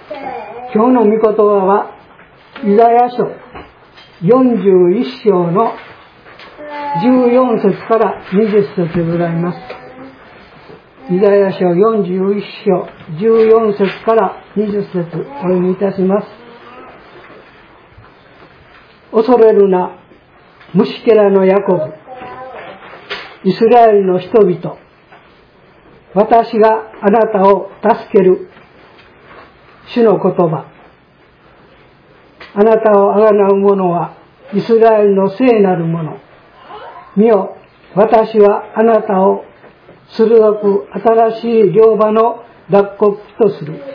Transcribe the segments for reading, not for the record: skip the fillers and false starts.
今日の御言葉はイザヤ書41章の14節から20節でございます。イザヤ書41章14節から20節お読みいたします。恐れるな、虫けらのヤコブ、イスラエルの人々、私があなたを助ける。主の言葉。あなたをあがなう者はイスラエルの聖なる者。見よ、私はあなたを鋭く新しい両刃の脱穀とする。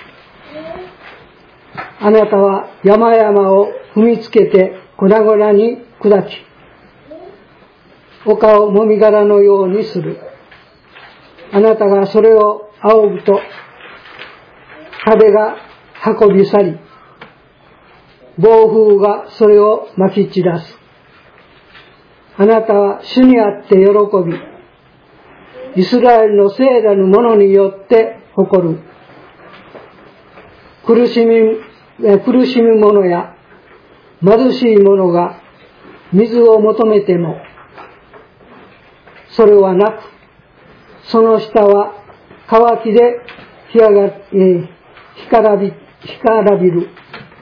あなたは山々を踏みつけて粉々に砕き、丘をもみ殻のようにする。あなたがそれを仰ぐと、風が運び去り、暴風がそれをまき散らす。あなたは主にあって喜び、イスラエルの聖なる者によって誇る。苦しむ者や貧しい者が水を求めても、それはなく、その下は渇きで干からびる。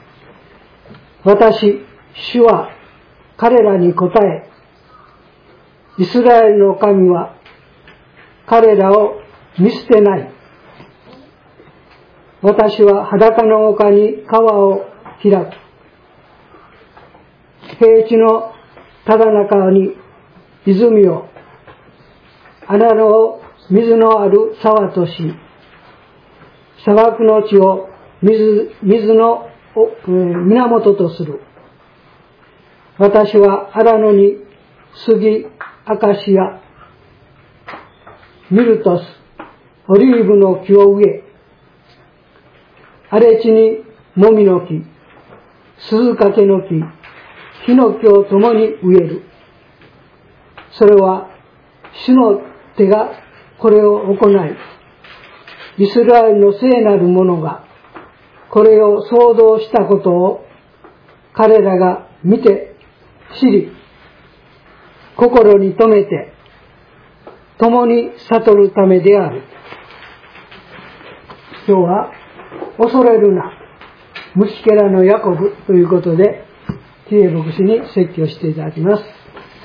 私、主は彼らに答え、イスラエルの神は彼らを見捨てない。私は裸の丘に川を開く。平地のただ中に泉を、穴の水のある沢とし、砂漠の地を水の源とする。私は荒野に杉、アカシア、ミルトス、オリーブの木を植え、荒れ地にもみの木、鈴掛の木、ヒノキを共に植える。それは主の手がこれを行い、イスラエルの聖なる者がこれを創造したことを彼らが見て知り、心に留めて共に悟るためである。今日は恐れるな、虫けらのヤコブということで、キエ牧師に説教していただきます。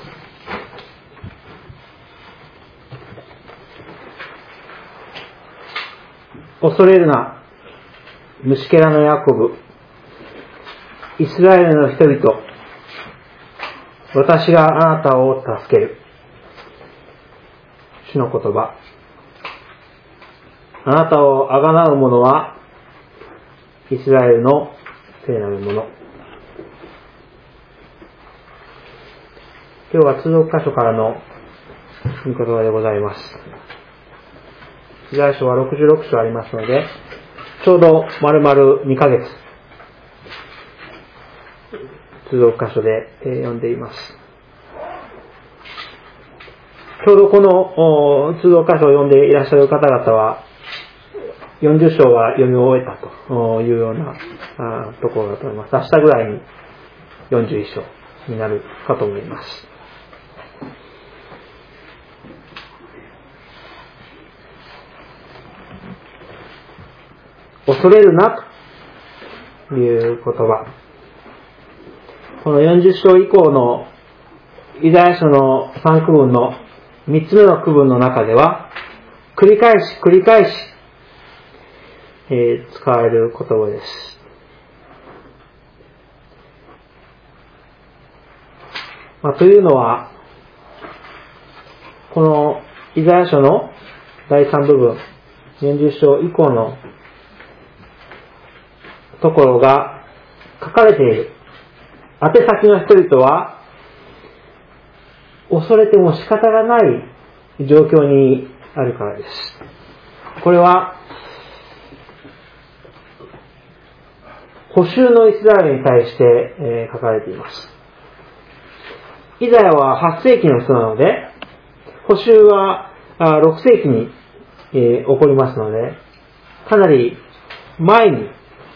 恐れるな、虫けらのヤコブ、イスラエルの人々、私があなたを助ける。主の言葉。あなたをあがなう者はイスラエルの聖なる者。今日は通読箇所からの御言葉でございます。イザヤ書は66章ありますので、ちょうど丸々2ヶ月通読箇所で読んでいます。ちょうどこの通読箇所を読んでいらっしゃる方々は40章は読み終えたというようなところだと思います。明日ぐらいに41章になるかと思います。恐れるなという言葉。この40章以降のイザヤ書の3区分の3つ目の区分の中では、繰り返し、使われる言葉です。というのは、このイザヤ書の第3部分、40章以降のところが書かれている。宛先の人々は恐れても仕方がない状況にあるからです。これは捕囚のイスラエルに対して書かれています。イザヤは8世紀の人なので、捕囚は6世紀に起こりますので、かなり前に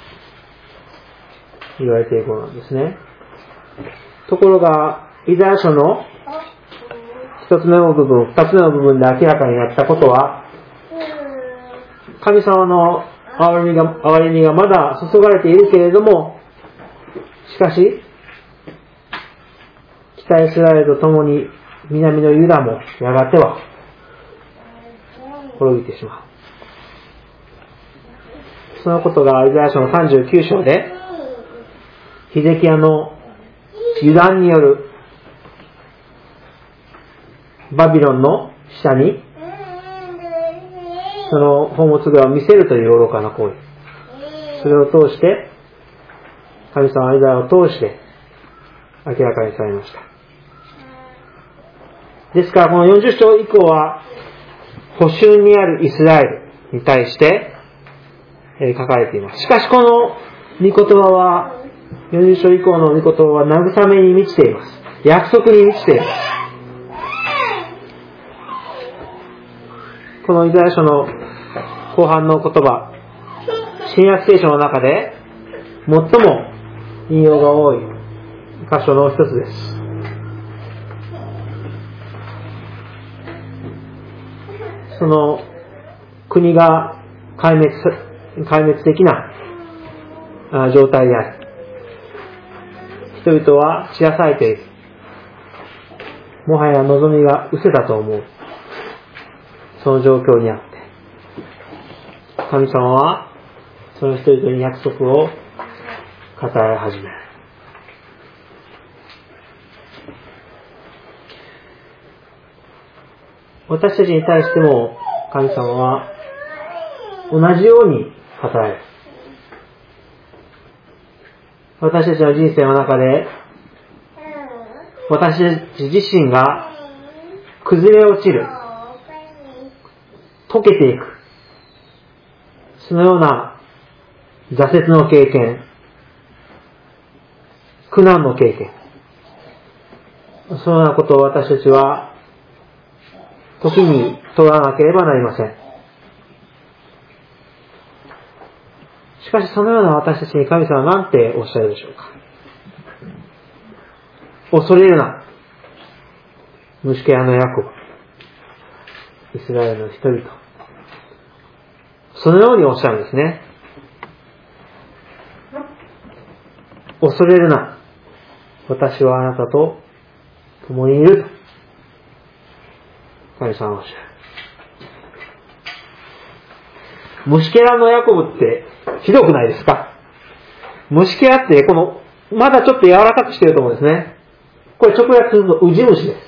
言われていることなんですね。ところが、イザヤ書の一つ目の部分、二つ目の部分で明らかになったことは、神様の憐れみがまだ注がれているけれども、しかし、北イスラエルと共に南のユダもやがては滅びてしまう。そのことがイザヤ書の39章で、ヒゼキヤの油断によるバビロンの使者にその宝物蔵を見せるという愚かな行為、それを通して神様はイザヤを通して明らかにされました。ですからこの40章以降は捕囚にあるイスラエルに対して書かれています。しかしこの御言葉は40章以降の御言葉は慰めに満ちています。約束に満ちています。このイザヤ書の後半の言葉、新約聖書の中で最も引用が多い箇所の一つです。その国が壊滅的な状態である。人々は散らされている。もはや望みが失せたと思う。その状況にあって、神様はその人々に約束を語り始める。私たちに対しても神様は同じように語られる。私たちの人生の中で私たち自身が崩れ落ちる、溶けていく、そのような挫折の経験、苦難の経験、そのようなことを私たちは時に通らなければなりません。しかしそのような私たちに神様は何ておっしゃるでしょうか。恐れるな、虫けらのヤコブ、イスラエルの人々。そのようにおっしゃるんですね。恐れるな、私はあなたと共にいると神様はおっしゃる。虫けらのヤコブってひどくないですか？虫けらってまだちょっと柔らかくしてると思うんですね。これ直訳するとウジ虫です。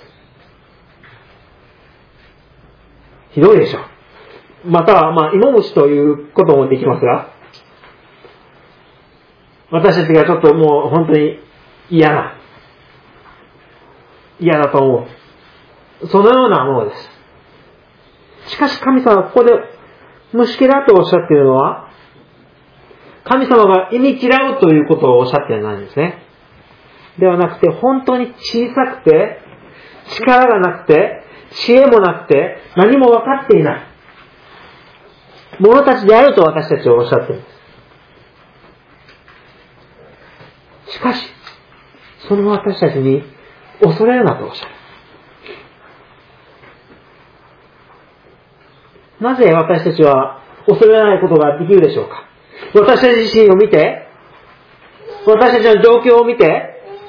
ひどいでしょ。または芋虫ということもできますが、私たちがちょっともう本当に嫌だと思う。そのようなものです。しかし神様はここで虫けらとおっしゃっているのは、神様が忌み嫌うということをおっしゃっていないんですね。ではなくて、本当に小さくて、力がなくて、知恵もなくて、何も分かっていない者たちであると私たちはおっしゃっています。しかし、その私たちに恐れるなとおっしゃる。なぜ私たちは恐れないことができるでしょうか。私たち自身を見て、私たちの状況を見て、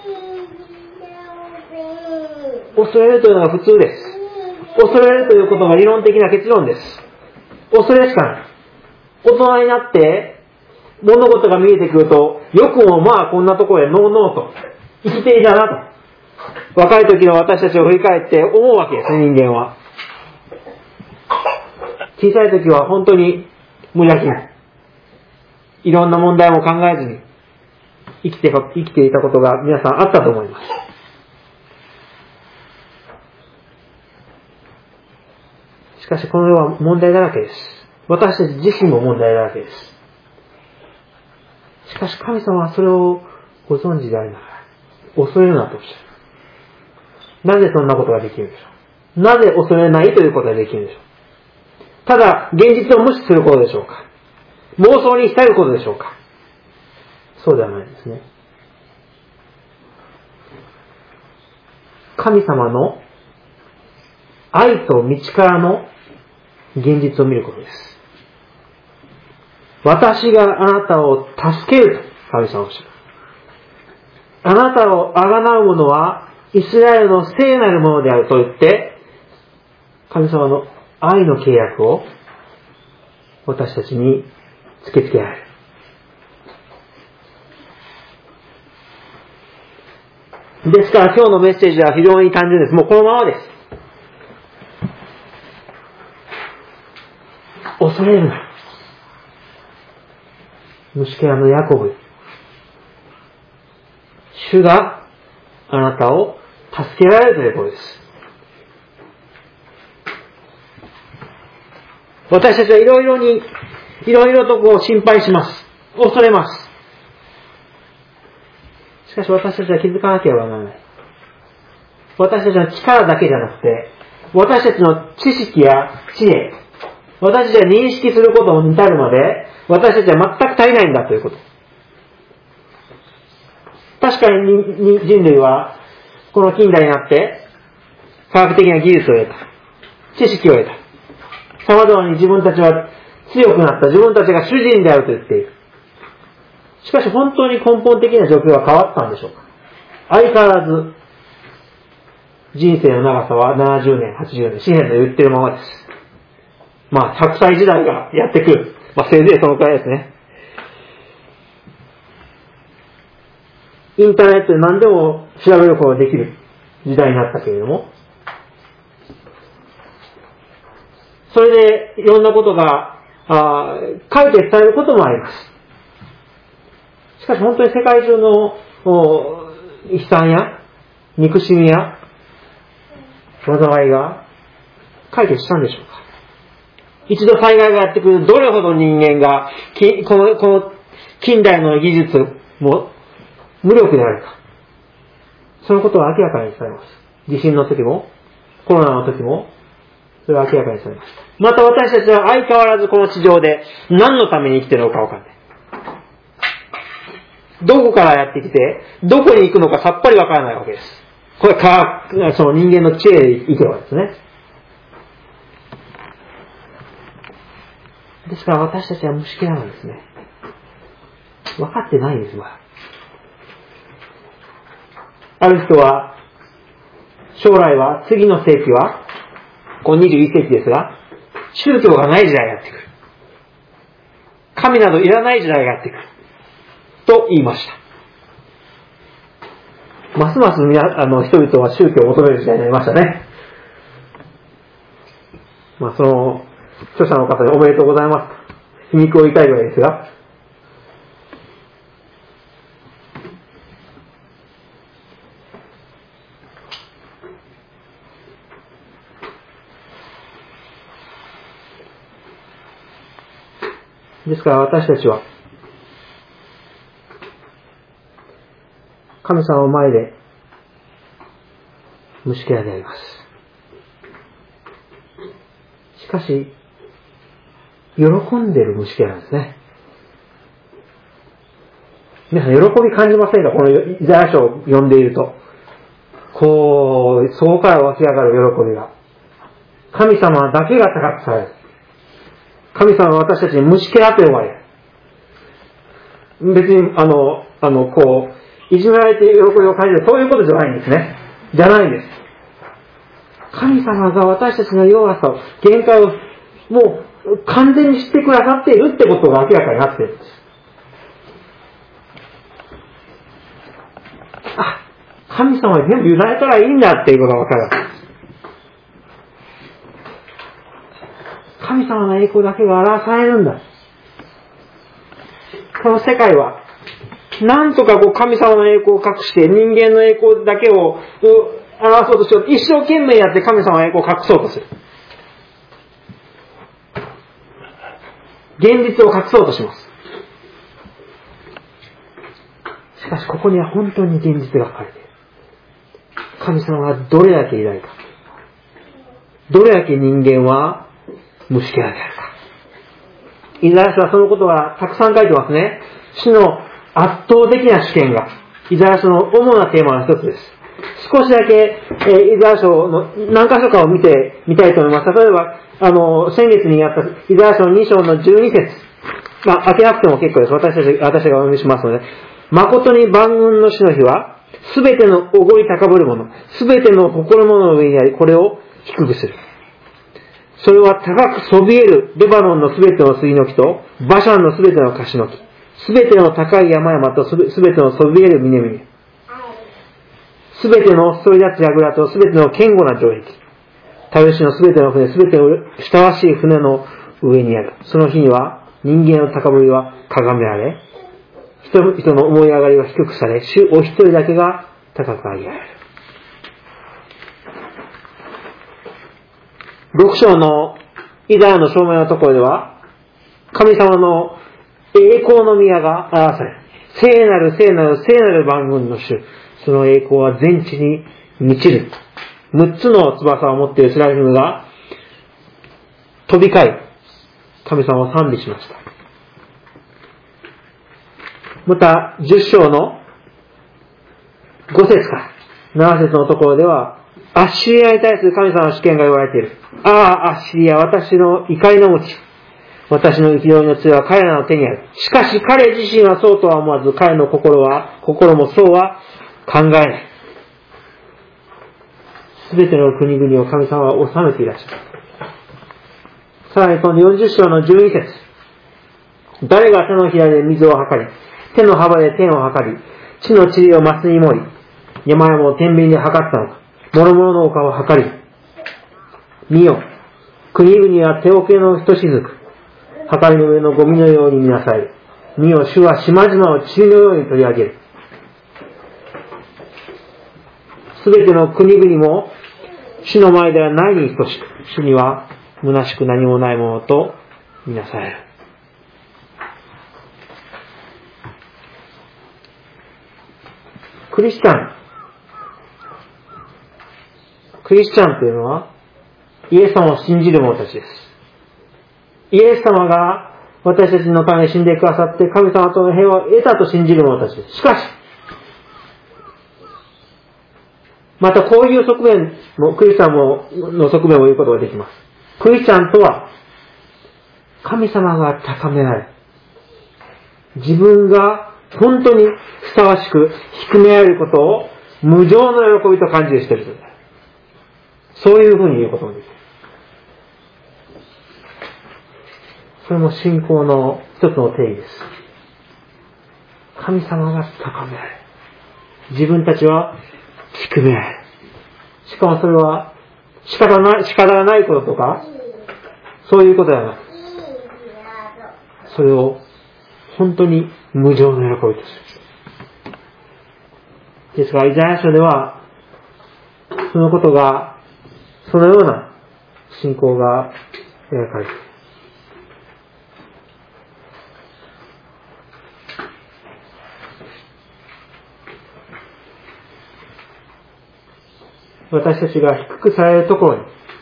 恐れるというのが普通です。恐れるということが理論的な結論です。恐れしかない。大人になって物事が見えてくると、よくもこんなところへのうのうと生きていたなと、若い時の私たちを振り返って思うわけですね、人間は。小さい時は本当に無邪気ない、いろんな問題も考えずに生きていたことが皆さんあったと思います。しかしこの世は問題だらけです。私たち自身も問題だらけです。しかし神様はそれをご存知でありながら、恐れるなとおっしゃる。なぜそんなことができるんでしょう。なぜ恐れないということができるんでしょう。ただ現実を無視することでしょうか。妄想に浸ることでしょうか。 そうではないですね。神様の愛と道からの現実を見ることです。私があなたを助けると神様はおっしゃる。あなたを贖う者はイスラエルの聖なるものであると言って、神様の愛の契約を私たちに突きつけられる。ですから今日のメッセージは非常に単純です。もうこのままです。恐れるな。虫けらのヤコブ。主があなたを助けられるということです。私たちはいろいろとこう心配します。恐れます。しかし私たちは気づかなければならない。私たちの力だけじゃなくて、私たちの知識や知恵、私たちが認識することに至るまで、私たちは全く足りないんだということ。確かに人類は、この近代になって、科学的な技術を得た。知識を得た。様々に自分たちは強くなった。自分たちが主人であると言っている。しかし本当に根本的な状況は変わったんでしょうか。相変わらず、人生の長さは70年、80年、詩篇の言ってるままです。100歳時代がやってくる。せいぜいそのくらいですね。インターネットで何でも調べることができる時代になったけれども、それでいろんなことが解決されることもあります。しかし本当に世界中の悲惨や憎しみや災いが解決したんでしょうか。一度災害がやってくるどれほど人間がこの近代の技術も無力であるか。そのことは明らかにされます。地震の時もコロナの時もそれは明らかにされました。また私たちは相変わらずこの地上で何のために生きているのかわからない。どこからやってきて、どこに行くのかさっぱりわからないわけです。これその人間の知恵でいけばですね。ですから私たちは虫けらなんですね。分かってないんですわ。ある人は、将来は、次の世紀は、21世紀ですが、宗教がない時代がやってくる。神などいらない時代がやってくる。と言いました。ますます人々は宗教を求める時代になりましたね。その、著者の方におめでとうございます。皮肉を言いたいぐらいですが、ですから私たちは神様の前で虫けらであります。しかし喜んでいる虫けらなんですね。皆さん喜び感じませんか？このイザヤ書を読んでいると、そこから湧き上がる喜びが、神様だけが高くされる。神様は私たちに虫けらと呼ばれる。別にいじめられて喜びを感じる、そういうことじゃないんですね。じゃないんです。神様が私たちの弱さを、限界をもう完全に知ってくださっているってことが明らかになっているんです。神様に全部委ねたらいいんだっていうことがわかるわけです。神様の栄光だけが表されるんだ。この世界はなんとか神様の栄光を隠して人間の栄光だけを表そうとしよう。一生懸命やって神様の栄光を隠そうとする。現実を隠そうとします。しかしここには本当に現実が書かれている。神様がどれだけ偉大か。どれだけ人間は虫けらであるか。イザヤ書はそのことがたくさん書いてますね。主の圧倒的な主権がイザヤ書の主なテーマの一つです。少しだけ、イザヤ書の何箇所かを見てみたいと思います。例えば、先月にやったイザヤ書2章の12節。開けなくても結構です。私がお読みしますので。誠に万軍の主の日は、すべてのおごり高ぶる者、すべての誇る者の上にあり、これを低くする。それは高くそびえるレバノンのすべての杉の木と、バシャンのすべての樫の木、すべての高い山々とすべてのそびえる峰々、すべてのそり立つ櫓とすべての堅固な城壁、田植しのすべての船、すべての親わしい船の上にある。その日には人間の高ぶりは咎められ、人々の思い上がりは低くされ、主お一人だけが高く上げられる。6章のイザヤの証明のところでは、神様の栄光の宮が表され、聖なる聖なる聖なる万軍の主、その栄光は全地に満ちる。6つの翼を持っているセラフィムが飛び交い、神様を賛美しました。また、10章の5節から7節のところでは、アッシリアに対する神様の主権が言われている。ああ、アッシリア、私の怒りの鞭。私の憤りの杖は彼らの手にある。しかし彼自身はそうとは思わず、彼の心もそうは考えない。すべての国々を神様は治めていらっしゃる。さらにこの40章の12節。誰が手のひらで水を測り、手の幅で天を測り、地の塵をマスに盛り、山々を天秤で測ったのか。諸々の丘を測り、見よ、国々は手桶のひとしずく、測りの上のゴミのように見なさい。見よ、主は島々を塵のように取り上げる。すべての国々も主の前ではないに等しく、主には虚しく何もないものと見なされる。クリスチャンというのはイエス様を信じる者たちです。イエス様が私たちのために死んでくださって神様との平和を得たと信じる者たちです。しかし、またこういう側面も、クリスチャンの側面を言うことができます。クリスチャンとは神様が高められ、自分が本当にふさわしく低められることを無上の喜びと感じる人々です。そういうふうに言うこともできる。それも信仰の一つの定義です。神様が高められ、自分たちは低められる。しかもそれは仕方がないこととか、そういうことではなく、それを本当に無上の喜びとする。ですから、イザヤ書では、そのことが、そのような信仰が描かれている。私たちが低くされるところに、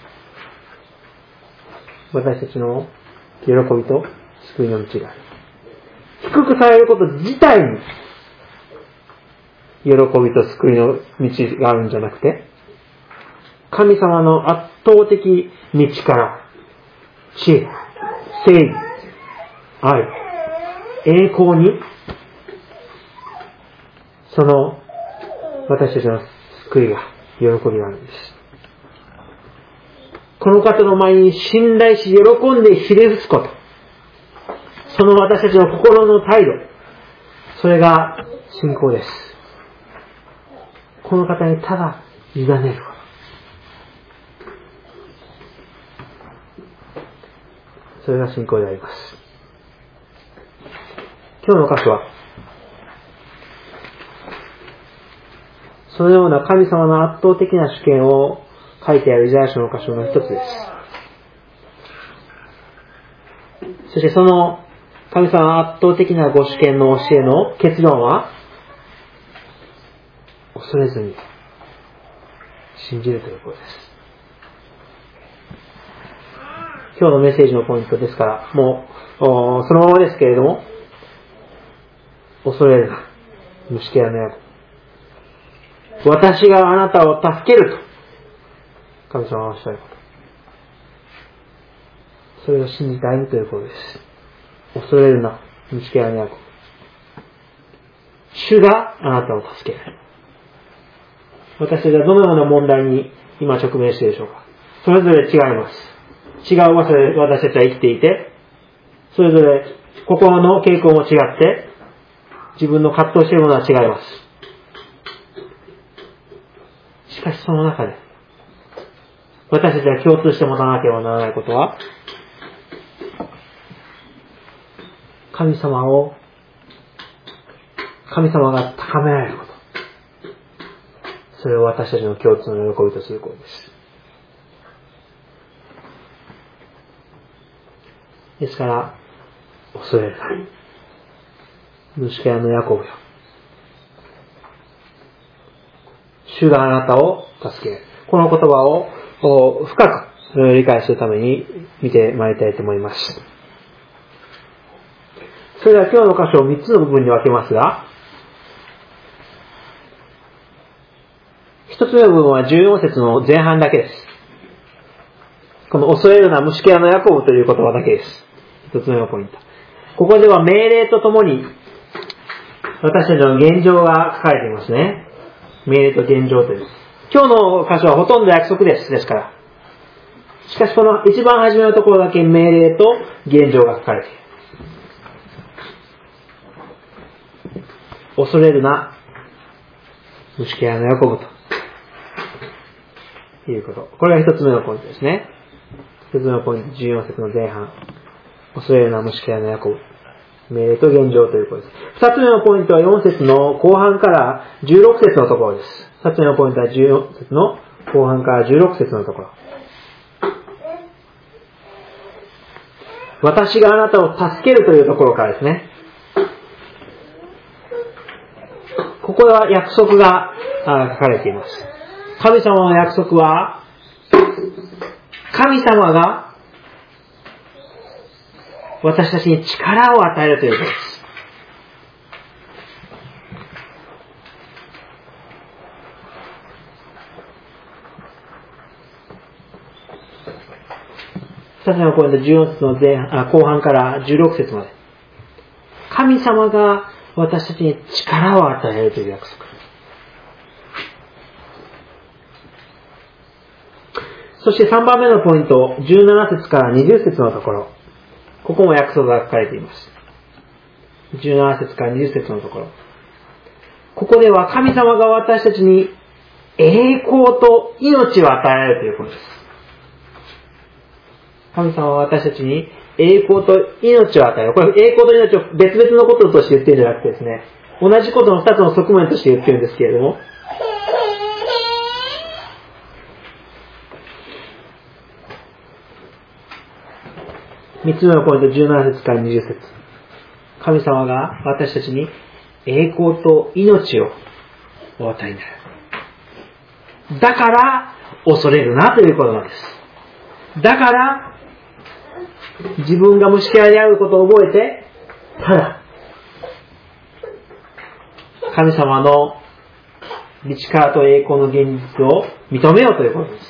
私たちの喜びと救いの道がある。低くされること自体に、喜びと救いの道があるんじゃなくて、神様の圧倒的に力、知恵、正義、愛、栄光に、その私たちの救いが、喜びがあるんです。この方の前に信頼し、喜んでひれ伏すこと。その私たちの心の態度。それが信仰です。この方にただ委ねること。それが信仰であります。今日の箇所は、そのような神様の圧倒的な主権を書いてあるイザヤ書の箇所の一つです。そしてその神様の圧倒的なご主権の教えの結論は、恐れずに信じるということです。今日のメッセージのポイントですから、もうそのままですけれども、 恐れるな。虫けらのヤコブ。私があなたを助けると。神様はおっしゃること。それを信じたいということです。恐れるな。虫けらのヤコブ。主があなたを助ける。私たちはどのような問題に今直面しているでしょうか。それぞれ違います。違う場所で私たちは生きていて、それぞれ心の傾向も違って、自分の葛藤しているものは違います。しかしその中で、私たちが共通して持たなければならないことは、神様が高められること。それを私たちの共通の喜びとすることです。ですから、恐れるな。虫けらのヤコブよ。主があなたを助ける。この言葉を深く理解するために見てまいりたいと思います。それでは今日の箇所を3つの部分に分けますが、1つ目の部分は14節の前半だけです。この恐れるな虫けらのヤコブという言葉だけです。1つ目のポイント。ここでは命令とともに私たちの現状が書かれていますね。命令と現状という。今日の箇所はほとんど約束です。ですから。しかしこの一番初めのところだけ命令と現状が書かれている。恐れるな虫けらのヤコブということ。これが一つ目のポイントですね。一つ目のポイント、14節の前半。恐れるな虫けらのヤコブ。命令と現状ということです。二つ目のポイントは4節の後半から16節のところです。二つ目のポイントは14節の後半から16節のところ。私があなたを助けるというところからですね。ここは約束が書かれています。神様の約束は、神様が私たちに力を与えるということです。二つ目のポイント、14節の後半から16節まで。神様が私たちに力を与えるという約束。そして3番目のポイント、17節から20節のところ。ここも約束が書かれています。17節から20節のところ。ここでは神様が私たちに栄光と命を与えられるということです。神様は私たちに栄光と命を与える。これ栄光と命を別々のこととして言っているんじゃなくてですね、同じことの2つの側面として言っているんですけれども、3つ目のポイント、17節から20節。神様が私たちに栄光と命をお与えになる。だから恐れるなということなんです。だから自分が虫けらであることを覚えて、ただ神様の力と栄光の現実を認めようということです。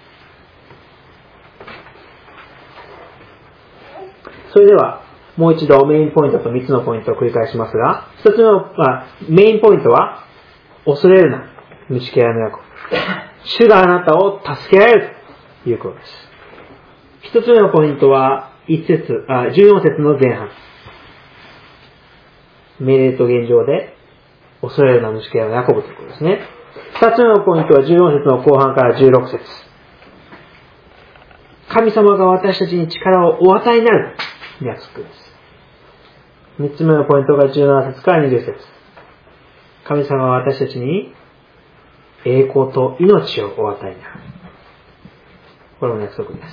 それではもう一度メインポイントと3つのポイントを繰り返しますが、1つ目の、メインポイントは恐れるな虫けらのヤコブ。主があなたを助けられるということです。1つ目のポイントは14節の前半。命令と現状で恐れるな虫けらのヤコブということですね。2つ目のポイントは14節の後半から16節。神様が私たちに力をお与えになる約束です。3つ目のポイントが17節から20節。神様が私たちに栄光と命をお与えになる。これも約束です。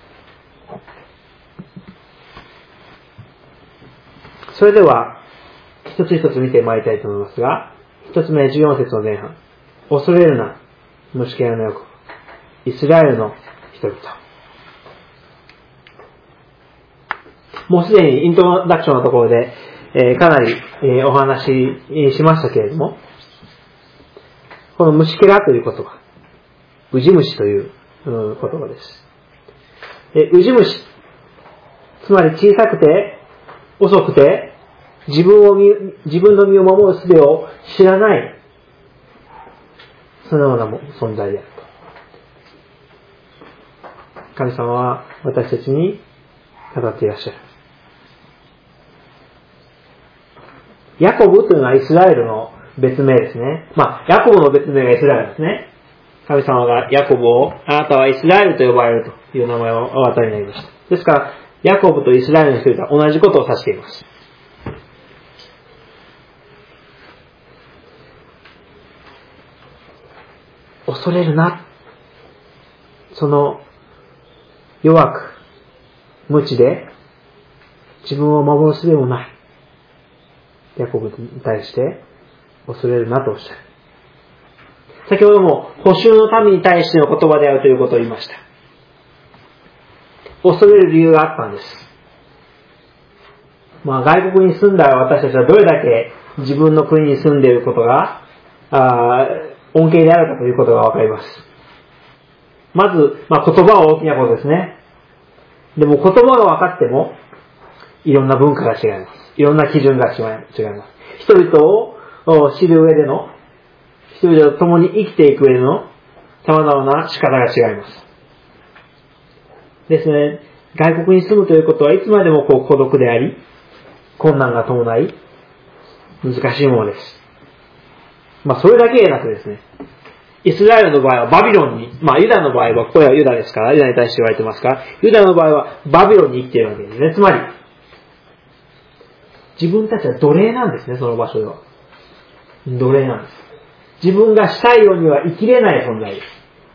それでは一つ一つ見てまいりたいと思いますが、一つ目14節の前半。恐れるな虫けらのヤコブ。イスラエルの人々。もうすでにイントロダクションのところで、 かなり、お話ししましたけれども、この虫けらという言葉、ウジ虫という言葉です。ウジ虫、つまり小さくて遅くて自分の身を守る術を知らない、そのような存在であると。神様は私たちに語っていらっしゃる。ヤコブというのはイスラエルの別名ですね。ヤコブの別名がイスラエルですね。神様がヤコブを、あなたはイスラエルと呼ばれるという名前をお与えになりました。ですから、ヤコブとイスラエルの人々は同じことを指しています。恐れるな。その弱く、無知で自分を守る術もない。ヤコブに対して恐れるなとおっしゃる。先ほども補修の民に対しての言葉であるということを言いました。恐れる理由があったんです。外国に住んだ私たちはどれだけ自分の国に住んでいることが恩恵であるかということがわかります。まず、言葉は大きなことですね。でも言葉が分かってもいろんな文化が違います。いろんな基準が違います。人々を知る上での、人々と共に生きていく上での様々な仕方が違います。ですね、外国に住むということはいつまでも孤独であり、困難が伴い、難しいものです。それだけでなくですね、イスラエルの場合はバビロンに、ユダの場合は、ここはユダですから、ユダに対して言われてますから、ユダの場合はバビロンに生きているわけですね。つまり、自分たちは奴隷なんですね、その場所では。奴隷なんです。自分がしたいようには生きれない存在です。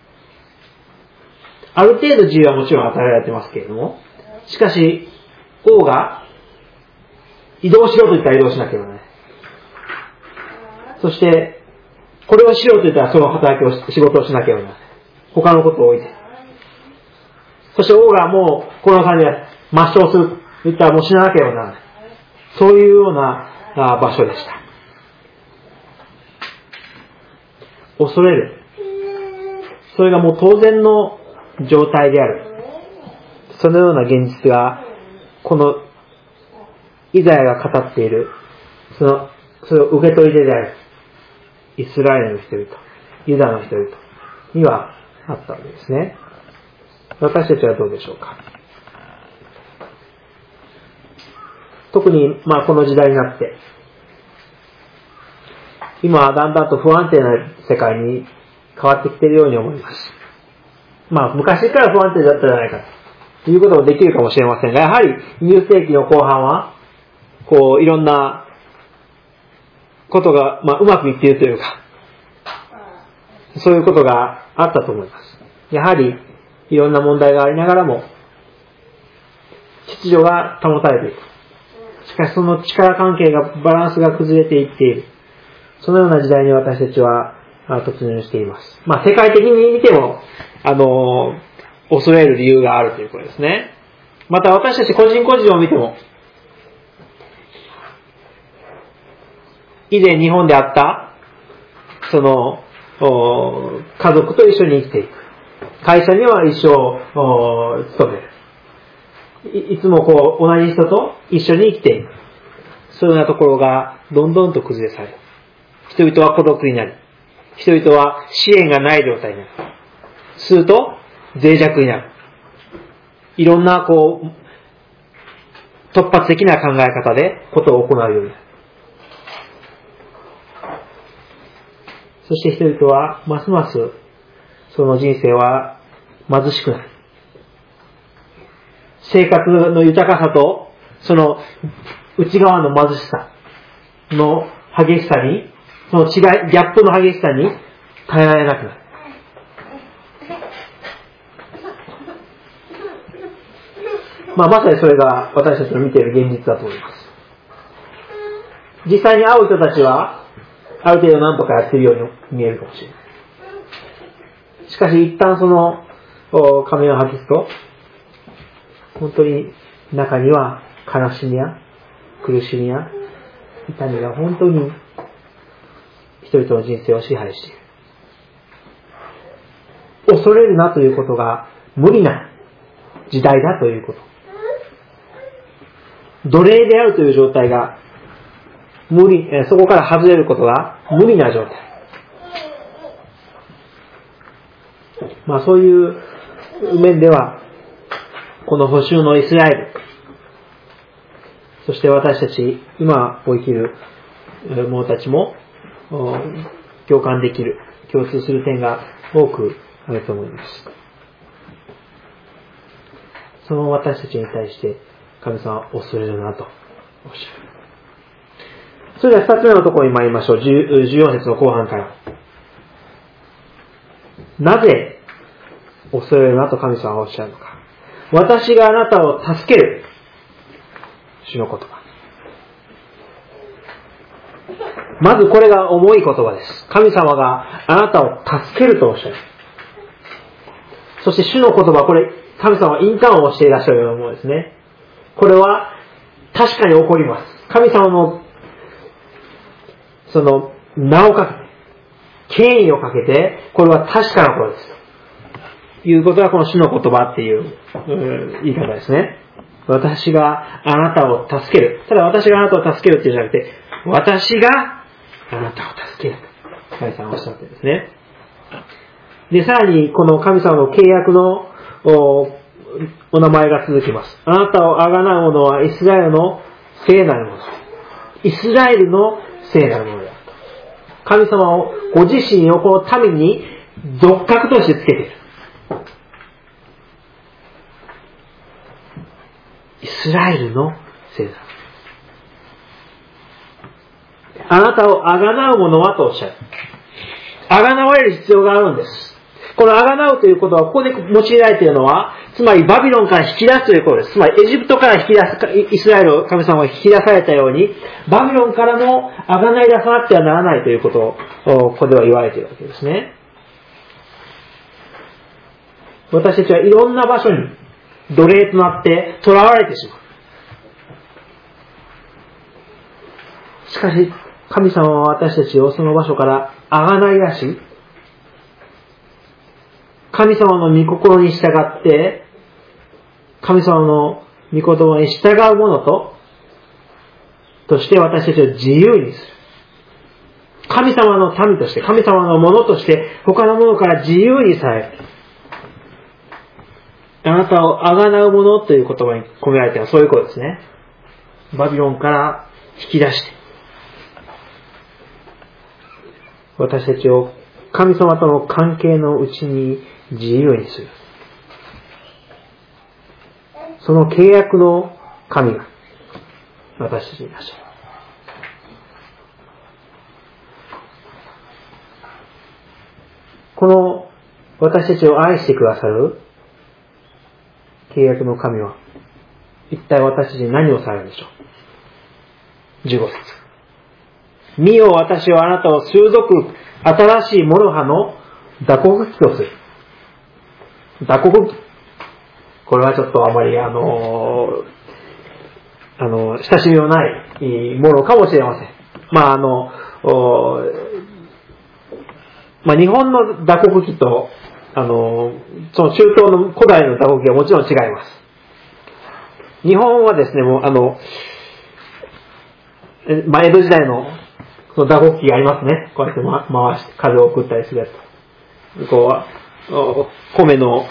ある程度自由はもちろん与えられてますけれども、しかし、王が移動しろと言ったら移動しなければならない。そして、これをしろと言ったらその仕事をしなければならない。他のことを置いて。そして王がもうこの感じで抹消すると言ったらもう死ななければならない。そういうような場所でした。恐れる。それがもう当然の状態である。そのような現実が、このイザヤが語っている、それを受け取り手である。イスラエルの人々、ユダの人々にはあったわけですね。私たちはどうでしょうか。特に、この時代になって、今はだんだんと不安定な世界に変わってきているように思います。昔から不安定だったじゃないかということもできるかもしれませんが、やはり20世紀の後半は、いろんなことが、うまくいっているというか、そういうことがあったと思います。やはり、いろんな問題がありながらも、秩序が保たれている。しかしその力関係が、バランスが崩れていっている。そのような時代に私たちは突入しています。世界的に見ても、恐れる理由があるということですね。また私たち個人個人を見ても、以前日本であった、家族と一緒に生きていく。会社には一生勤める。いつも同じ人と一緒に生きていく。そういうようなところがどんどんと崩れ去る。人々は孤独になり、人々は支援がない状態になる。すると脆弱になる。いろんな突発的な考え方でことを行うようになる。そして人々はますますその人生は貧しくなる。生活の豊かさとその内側の貧しさの激しさに、その違い、ギャップの激しさに耐えられなくなる。まさにそれが私たちの見ている現実だと思います。実際に会う人たちはある程度何とかやっているように見えるかもしれない。しかし一旦その仮面を外すと、本当に中には悲しみや苦しみや痛みが本当に人々の人生を支配している。恐れるなということが無理な時代だということ。奴隷であるという状態が無理、そこから外れることが無理な状態。そういう面では、この捕囚のイスラエル、そして私たち、今を生きる者たちも共感できる、共通する点が多くあると思います。その私たちに対して神様は恐れるなとおっしゃる。それでは二つ目のところに参りましょう。14節の後半から。なぜ恐れるなと神様はおっしゃるのか。私があなたを助ける。主の言葉。まずこれが重い言葉です。神様があなたを助けるとおっしゃる。そして主の言葉、これ神様は印鑑をしていらっしゃるようなものですね。これは確かに起こります。神様のその名をかけて、権威をかけて、これは確かなことです。ということがこの主の言葉っていう言い方ですね。私があなたを助ける。ただ私があなたを助けるっていうんじゃなくて、私があなたを助ける。神様はおっしゃってるんですね。で、さらにこの神様の契約のお名前が続きます。あなたをあがなう者はイスラエルの聖なる者。イスラエルの聖なる者であると。神様を、ご自身をこの民に属格としてつけている。イスラエルの聖なる。あなたをあがなう者はとおっしゃる。あがなわれる必要があるんです。このあがなうということは、ここで用いられているのは、つまりバビロンから引き出すということです。つまりエジプトから引き出す、イスラエルを神様が引き出されたように、バビロンからもあがない出さなくてはならないということを、ここでは言われているわけですね。私たちはいろんな場所に奴隷となって囚われてしまう。しかし、神様は私たちをその場所からあがない出し、神様の御心に従って、神様の御言葉に従う者として私たちを自由にする。神様の民として、神様のものとして、他のものから自由にされる。あなたをあがなう者という言葉に込められているのはそういうことですね。バビロンから引き出して、私たちを神様との関係のうちに自由にする。その契約の神が私たちにいらっしゃる。この私たちを愛してくださる契約の神は一体私たちに何をされるでしょう。15節。見よ、私はあなたを鋭く新しい諸刃の打刻機とする。打刻機。これはちょっとあまり親しみのないものかもしれません。日本の打刻機とその中東の古代の打刻機はもちろん違います。日本はですね、もう江戸時代のその打刻機がありますね。こうやって回して風を送ったりするやつ。こう米の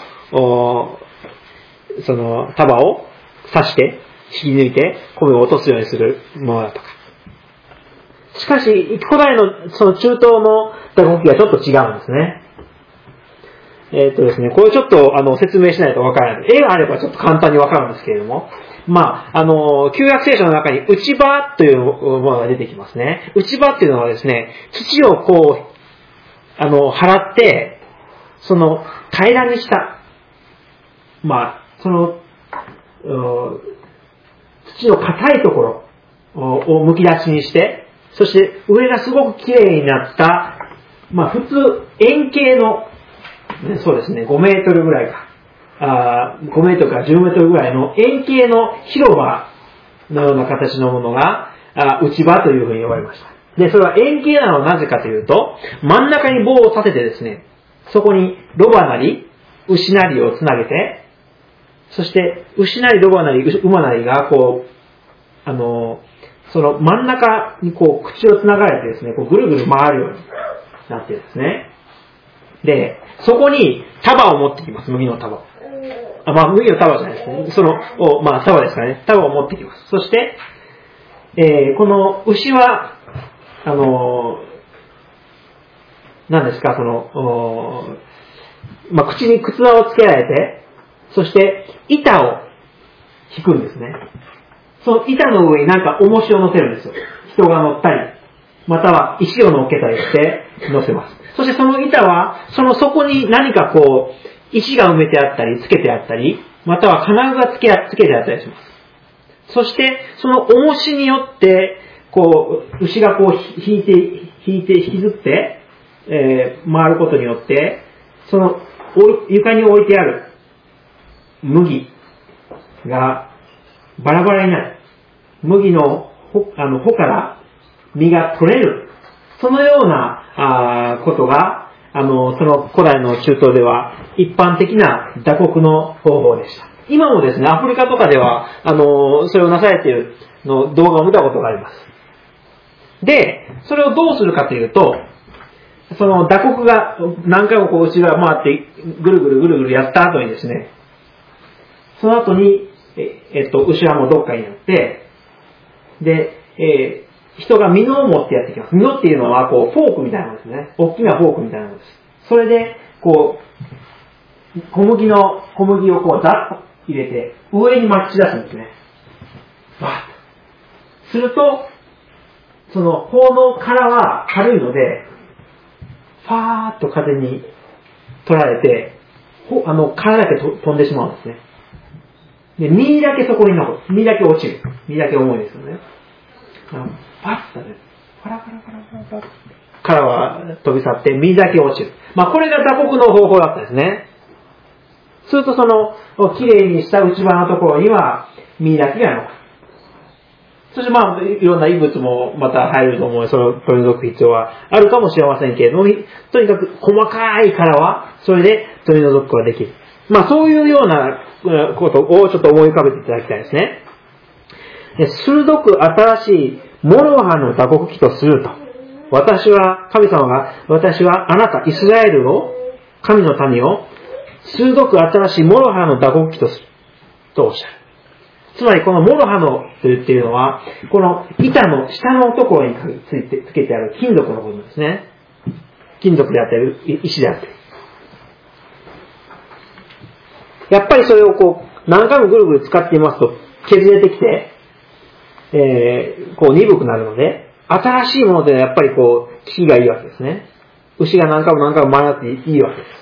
その束を刺して引き抜いて米を落とすようにするものだとか。しかし古代のその中東の打刻機はちょっと違うんですね。ですね、これちょっと説明しないとわからない。絵があればちょっと簡単にわかるんですけれども、旧約聖書の中に内刃というものが出てきますね。内刃っていうのはですね、土をこう払って、その平らにした、その土の硬いところをむき出しにして、そして上がすごく綺麗になった、普通円形のそうですね、5メートルぐらいか。5メートルから10メートルぐらいの円形の広場のような形のものが、 内場というふうに呼ばれました。で、それは円形なのはなぜかというと、真ん中に棒を立ててですね、そこにロバなり、牛なりをつなげて、そして、牛なり、ロバなり、馬なりが、こう、その真ん中にこう、口をつながれてですね、こうぐるぐる回るようになってですね。で、そこに束を持ってきます。麦の束を。麦の束じゃないですね。束ですからね。束を持ってきます。そして、この牛は、何ですか、口に靴輪をつけられて、そして、板を引くんですね。その板の上になんか重しを乗せるんですよ。人が乗ったり、または石を乗っけたりして乗せます。そしてその板は、その底に何かこう、石が埋めてあったり、つけてあったり、または金具がつけてあったりします。そして、その重しによって、こう、牛がこう引きずって、回ることによって、その、床に置いてある麦がバラバラになる。麦の穂から実が取れる。そのようなことが、その古代の中東では一般的な打刻の方法でした。今もですね、アフリカとかでは、それをなされているの動画を見たことがあります。で、それをどうするかというと、その打刻が何回もこう内側回ってぐるぐるやった後にですね、その後に、牛はもうどっかになって、で、人が実を持ってやってきます。実っていうのはこうフォークみたいなものですね。大きなフォークみたいなものです。それで、こう、小麦をこうザッと入れて、上に撒き出すんですね。バーッと。すると、その砲の殻は軽いので、ファーッと風に取られて、殻だけ飛んでしまうんですね。で、実だけそこに残る。実だけ落ちる。実だけ重いですよね。パッとね、パラ殻は飛び去って実だけ落ちる。これが打刻の方法だったんですね。すると綺麗にした内側のところには実だけが残る。そしていろんな異物もまた入ると思う。それを取り除く必要はあるかもしれませんけれども、とにかく細かい殻はそれで取り除くことができる。そういうようなことをちょっと思い浮かべていただきたいですね。鋭く新しいモロハの打刻機とすると。神様が、私はあなた、イスラエルを、神の民を、鋭く新しいモロハの打刻機とする。とおっしゃる。つまりこのモロハのと言っているのは、この板の下のところにつけてある金属の部分ですね。金属であったり、石であったり。やっぱりそれをこう、何回もぐるぐる使っていますと、削れてきて、こう鈍くなるので、新しいものでやっぱりこう、効きがいいわけですね。牛が何回も回っていいわけです。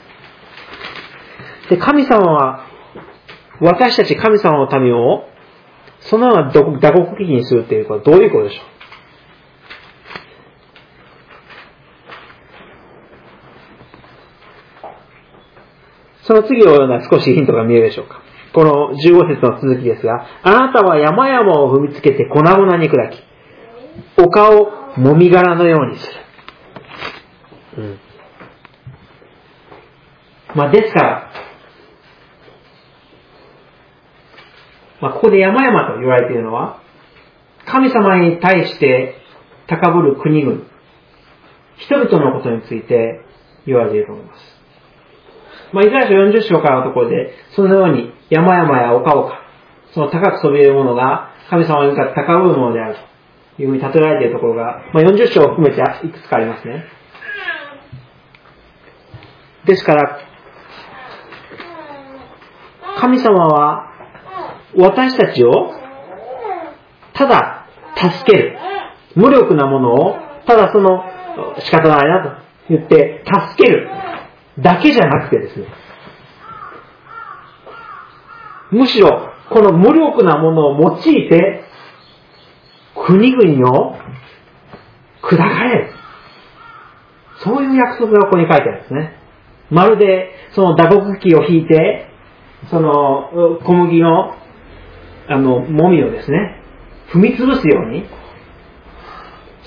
で、神様は、私たち神様の民を、そのような打刻機にするっていうことはどういうことでしょう？その次のような少しヒントが見えるでしょうか。この15節の続きですが、あなたは山々を踏みつけて粉々に砕き、丘をもみ殻のようにする。ですから、ここで山々と言われているのは、神様に対して高ぶる国々、人々のことについて言われていると思います。イザヤ書40章からのところで、そのように山々や丘々、その高くそびえるものが神様に向かって高ぶるものであるというふうに例えられているところが、40章を含めていくつかありますね。ですから、神様は私たちをただ助ける。無力なものをただ仕方ないなと言って助けるだけじゃなくてですね、むしろこの無力なものを用いて国々を砕かれる。そういう約束がここに書いてあるんですね。まるでその打刻機を引いて、その小麦のもみをですね、踏み潰すように、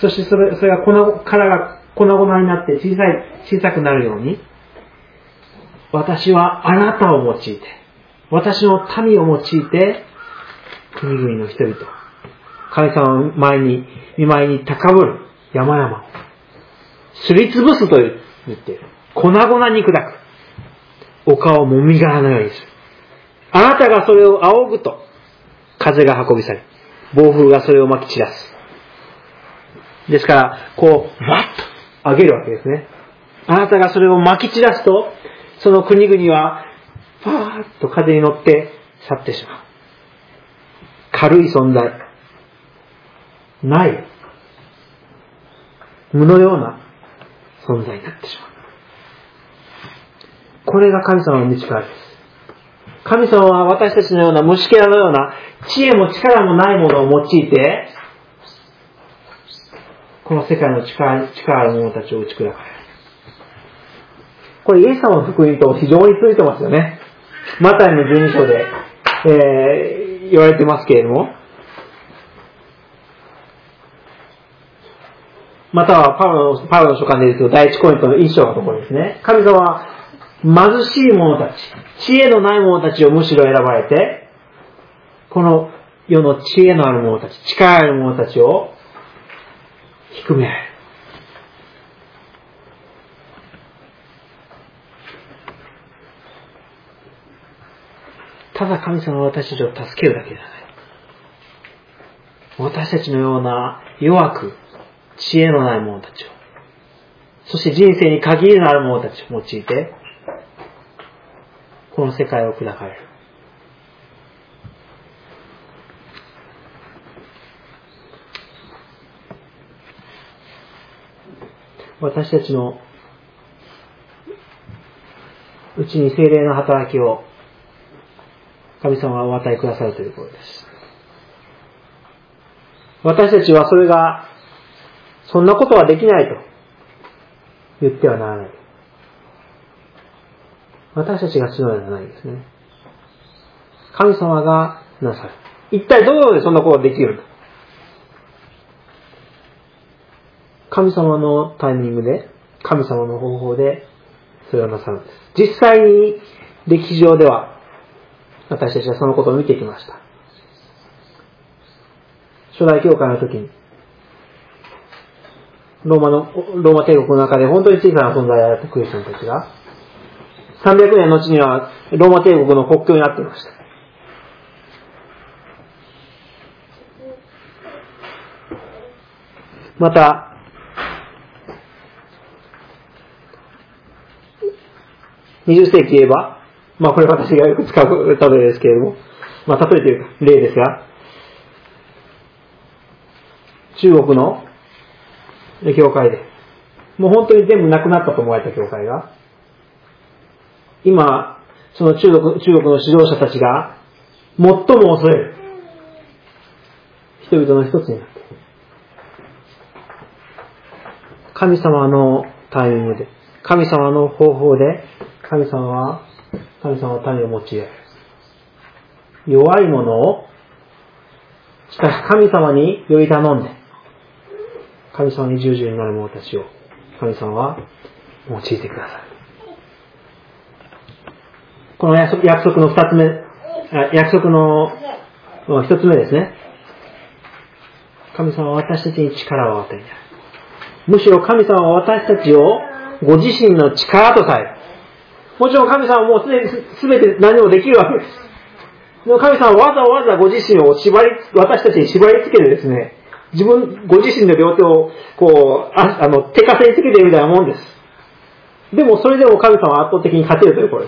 そしてそれが殻が粉々になって小さくなるように、私はあなたを用いて、私の民を用いて、国々の人々、神様の見舞いに高ぶる山々をすりつぶすと言っている。粉々に砕く。丘をもみ殻のようにする。あなたがそれを仰ぐと、風が運び去り、暴風がそれを撒き散らす。ですから、わっと上げるわけですね。あなたがそれを撒き散らすと、その国々は、パーッと風に乗って去ってしまう。軽い存在。ない。無のような存在になってしまう。これが神様の道からです。神様は私たちのような虫けらのような知恵も力もないものを用いて、この世界の力ある者たちを打ち砕かれる。これイエス様の福音と非常に通じてますよね。マタイの12章で、言われてますけれども、またはパウロの書簡で言うと第一コリントの1章のところですね。神様は貧しい者たち、知恵のない者たちをむしろ選ばれて、この世の知恵のある者たち、力ある者たちを低められる。ただ神様は私たちを助けるだけではない。私たちのような弱く知恵のない者たちを、そして人生に限りのある者たちを用いて、この世界を砕かれる。私たちのうちに聖霊の働きを神様はお与えくださるということです。私たちはそれがそんなことはできないと言ってはならない。私たちがするのではないんですね。神様がなさる。一体どのようにそんなことができるのか。神様のタイミングで、神様の方法でそれをなさるんです。実際に歴史上では私たちはそのことを見てきました。初代教会の時にローマ帝国の中で本当に小さな存在であったクリスチャンたちが300年の後にはローマ帝国の国境になっていました。また20世紀言えば、これ私がよく使う例えですけれども、例えというか例ですが、中国の教会で、もう本当に全部なくなったと思われた教会が、今、その中国の指導者たちが最も恐れる人々の一つになって、神様のタイミングで、神様の方法で、神様は民を用いられる。弱いものを、しかし神様により頼んで、神様に従順になる者たちを、神様は用いてください。この約束の二つ目、約束の一つ目ですね。神様は私たちに力を与えない。むしろ神様は私たちをご自身の力とされる。もちろん神様はもうすでに全て何もできるわけです。でも神様はわざわざご自身を私たちに縛り付けてですね、ご自身の両手を手かせにつけているみたいなもんです。でもそれでも神様は圧倒的に勝てるということです。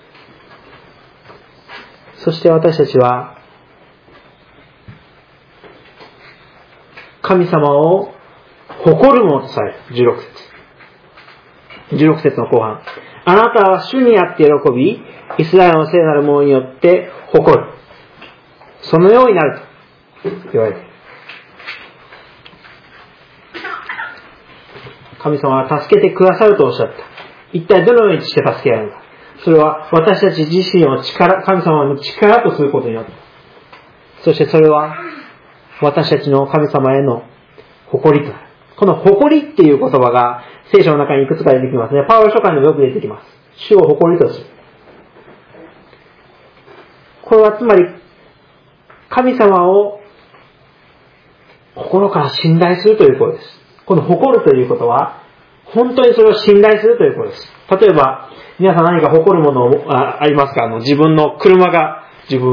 そして私たちは神様を誇るものとされる。16節の後半。あなたは主にあって喜び、イスラエルの聖なるものによって誇る。そのようになると言われている。神様は助けてくださるとおっしゃった。一体どのようにして助けられるのか。それは私たち自身を神様の力とすることによって。そしてそれは私たちの神様への誇りとなる。 この誇りっていう言葉が聖書の中にいくつか出てきますね。パウロ書簡にもよく出てきます。主を誇りとする。これはつまり、神様を心から信頼するということです。この誇るということは、本当にそれを信頼するということです。例えば、皆さん何か誇るものありますか？自分の車が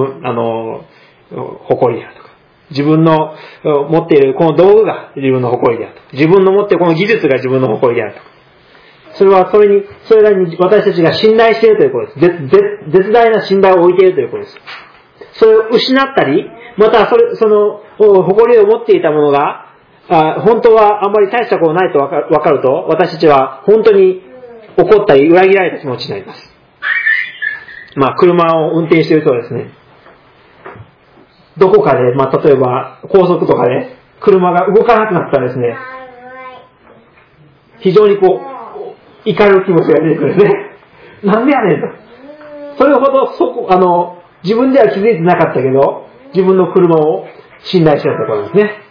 誇りであるとか、自分の持っているこの道具が自分の誇りであるとか、自分の持っているこの技術が自分の誇りであるとか、それらに私たちが信頼しているということです。絶大な信頼を置いているということです。それを失ったり、またその誇りを持っていたものが本当はあんまり大したことないと分かると、私たちは本当に怒ったり裏切られた気持ちになります。車を運転しているとですね、どこかで、例えば高速とかで車が動かなくなったらですね、非常に怒る気持ちが出てくるんですね。なんでやねんと。それほど自分では気づいてなかったけど、自分の車を信頼していたところですね。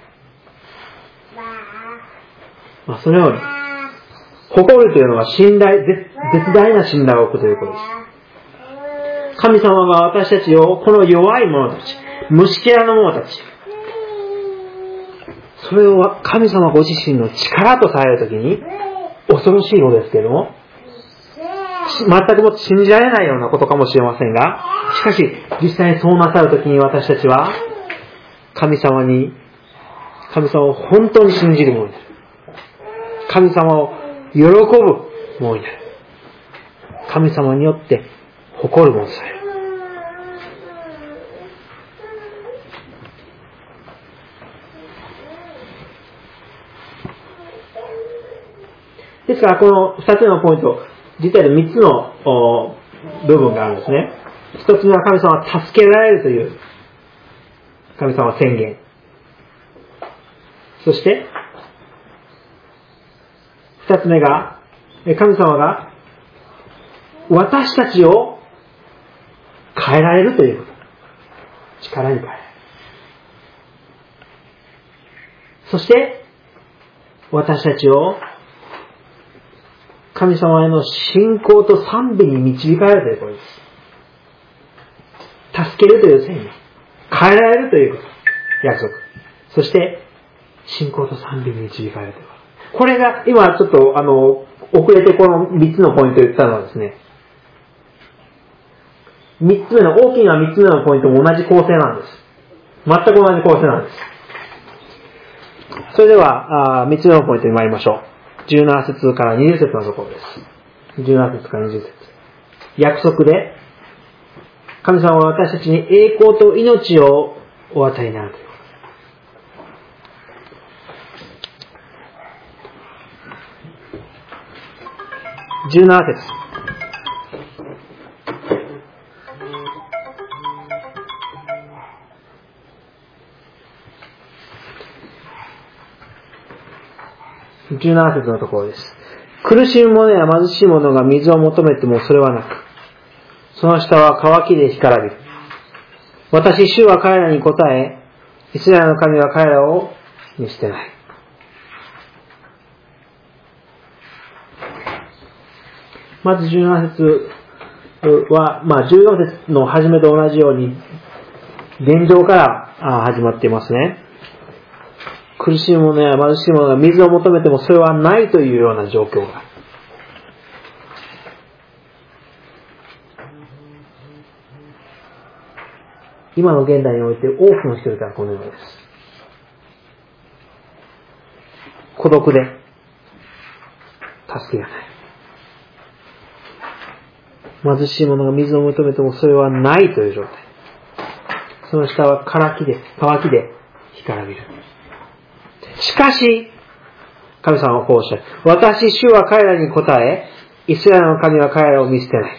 そのように、誇るというのは絶大な信頼を置くということです。神様が私たちを、この弱い者たち、虫けらの者たち、それを神様ご自身の力とされるときに、恐ろしいのですけれども、全くもって信じられないようなことかもしれませんが、しかし、実際にそうなさるときに私たちは、神様を本当に信じるものになる。神様を喜ぶものになる。神様によって誇るものとされる。ですから、この2つのポイント、実際に3つの部分があるんですね。1つ目は神様は助けられるという神様宣言。そして、2つ目が、神様が私たちを変えられるということ。力に変えられる。そして、私たちを神様への信仰と賛美に導かれるということです。助けるという宣言。変えられるということ。約束。そして、信仰と賛美に導かれるということ。これが、今ちょっと遅れてこの3つのポイントを言ったのはですね、大きな3つ目のポイントも同じ構成なんです。全く同じ構成なんです。それでは、3つ目のポイントに参りましょう。17節から20節のところです。17節から20節。約束で、神様は私たちに栄光と命をお与えになるということ。17節。17節のところです。苦しむ者や貧しい者が水を求めてもそれはなく、その下は渇きで干からびる。私、主は彼らに答え、イスラエルの神は彼らを見捨てない。まず17節は、14節の初めと同じように、現状から始まっていますね。苦しい者や貧しい者が水を求めてもそれはないというような状況が。今の現代において多くの人々はこのようです。孤独で助けがない。貧しい者が水を求めてもそれはないという状態。その下は渇きで干からびる。しかし、神様はこうおっしゃる。私、主は彼らに答え、イスラエルの神は彼らを見捨てない。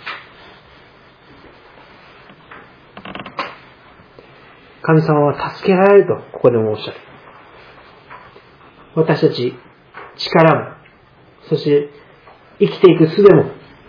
神様は助けられると、ここでもおっしゃる。私たち、力も、そして生きていく術も、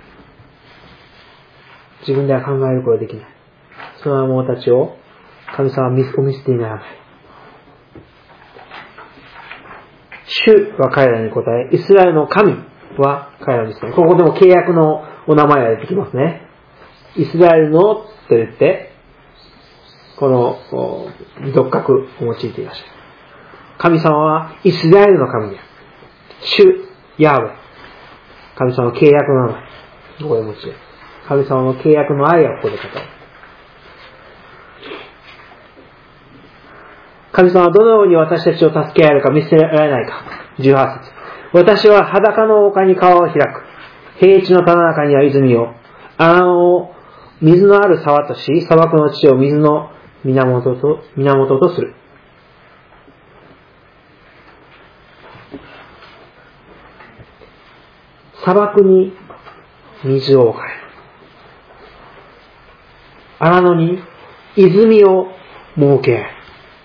自分では考えることができない。その者たちを、神様はお見捨てにならない。 主は彼らに答え、イスラエルの神は彼らに伝え。ここでも契約のお名前が出てきますね。イスラエルのと言って、この俗格を用いていらっしゃる。神様はイスラエルの神である。主、ヤーウェ。神様の契約の名前。ここで用いる。神様の契約の愛がここで語る。神様はどのように私たちを助けられるか見せられないか。18節。私は裸の丘に川を開く。平地のただ中には泉を。穴を水のある沢とし、砂漠の地を水の源とする。砂漠に水を置かれる。荒野に泉を設けられる。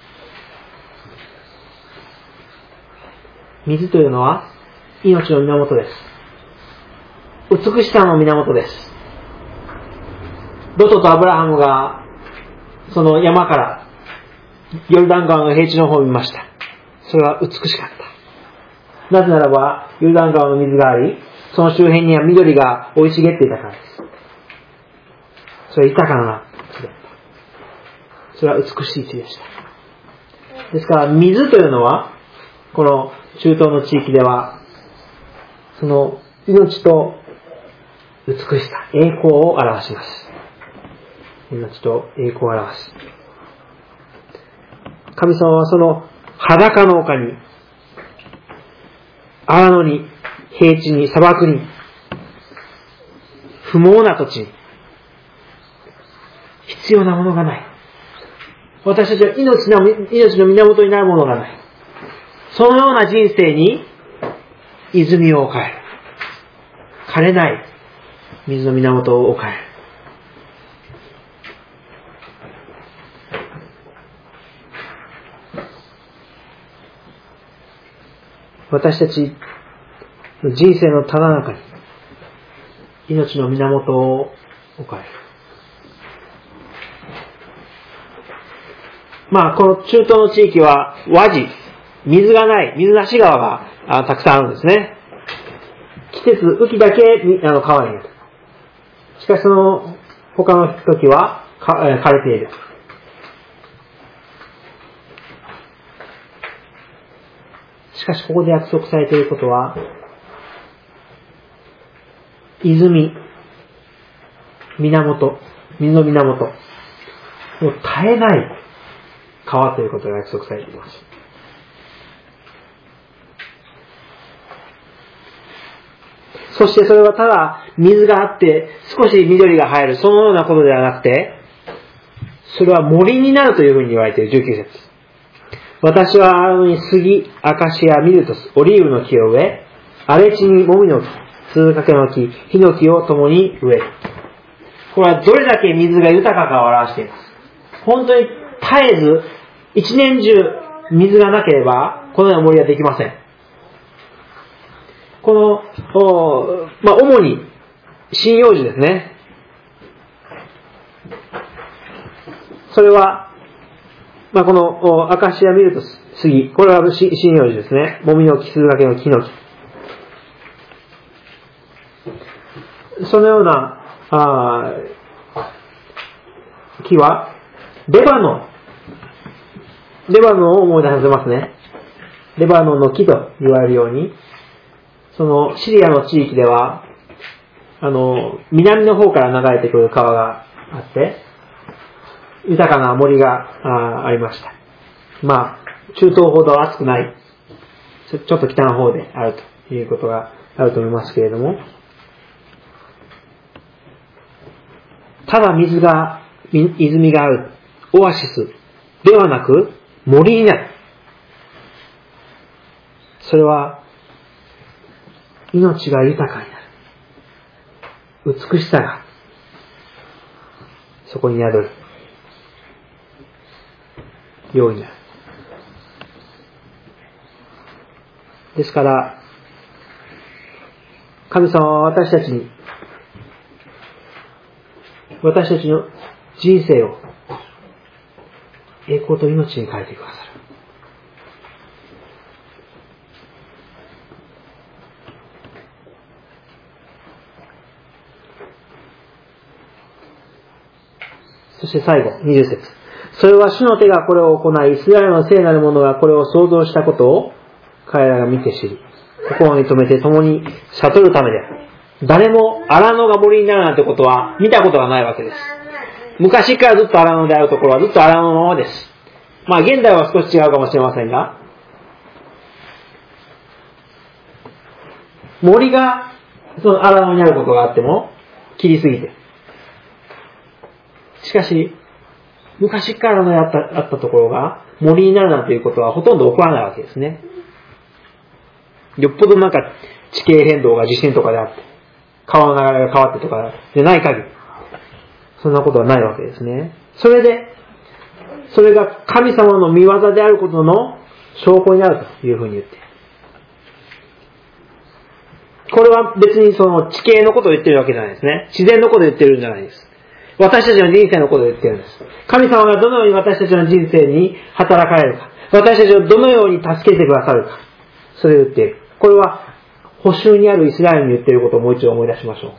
水というのは命の源です。美しさの源です。ロトとアブラハムがその山からヨルダン川の平地の方を見ました。それは美しかった。なぜならばヨルダン川の水があり、その周辺には緑が生い茂っていたからです。それは豊かな地だった。それは美しい地でした。ですから水というのはこの中東の地域ではその命と美しさ、栄光を表します。命と栄光を表す。神様はその裸の丘に、荒野に、平地に、砂漠に、不毛な土地に、必要なものがない。私たちは命の源になるものがない。そのような人生に泉を置かれる。枯れない水の源を置かれる。私たちの人生のただ中に命の源を置かれる。この中東の地域は和地、水がない、水なし川がたくさんあるんですね。季節、雨季だけ川にいる。しかしその他の時は枯れている。しかしここで約束されていることは、泉、源、水の源、もう絶えない川ということが約束されています。そしてそれはただ水があって少し緑が入る、そのようなことではなくて、それは森になるというふうに言われている19節。私は荒野に杉、アカシア、ミルトス、オリーブの木を植え、荒れ地にモミの木、鈴掛の木、ヒノキを共に植える。これはどれだけ水が豊かかを表しています。本当に絶えず一年中水がなければこのような森はできません。この主に針葉樹ですね。それはこのアカシア、ミルトス、杉、これは針葉樹ですね。モミの木、鈴掛の木の木。そのような木はレバノンを思い出させますね。レバノンの木と言われるように、そのシリアの地域では南の方から流れてくる川があって、豊かな森がありました。中東ほど暑くない、ちょっと北の方であるということがあると思いますけれども、ただ泉があるオアシスではなく森になる。それは命が豊かになる。美しさがそこに宿るようになる。ですから神様は私たちの人生を栄光と命に変えてくださる。 そして最後、20節。それは主の手がこれを行い、イスラエルの聖なる者がこれを創造したことを彼らが見て知り、心に留めて共に悟るためである。誰も荒野が森になるなんてことは見たことがないわけです。昔からずっと荒野であるところはずっと荒野のままです。現代は少し違うかもしれませんが、森がその荒野にあることがあっても切りすぎて。しかし、昔から荒野にあったところが森になるなんていうことはほとんど起こらないわけですね。よっぽど地形変動が地震とかであって、川の流れが変わってとかでない限り、そんなことはないわけですね。それが神様の御業であることの証拠になるというふうに言っている。これは別にその地形のことを言ってるわけじゃないですね。自然のことを言ってるんじゃないです。私たちの人生のことを言ってるんです。神様がどのように私たちの人生に働かれるか、私たちをどのように助けてくださるか、それを言っている。これは捕囚にあるイスラエルに言っていることをもう一度思い出しましょう。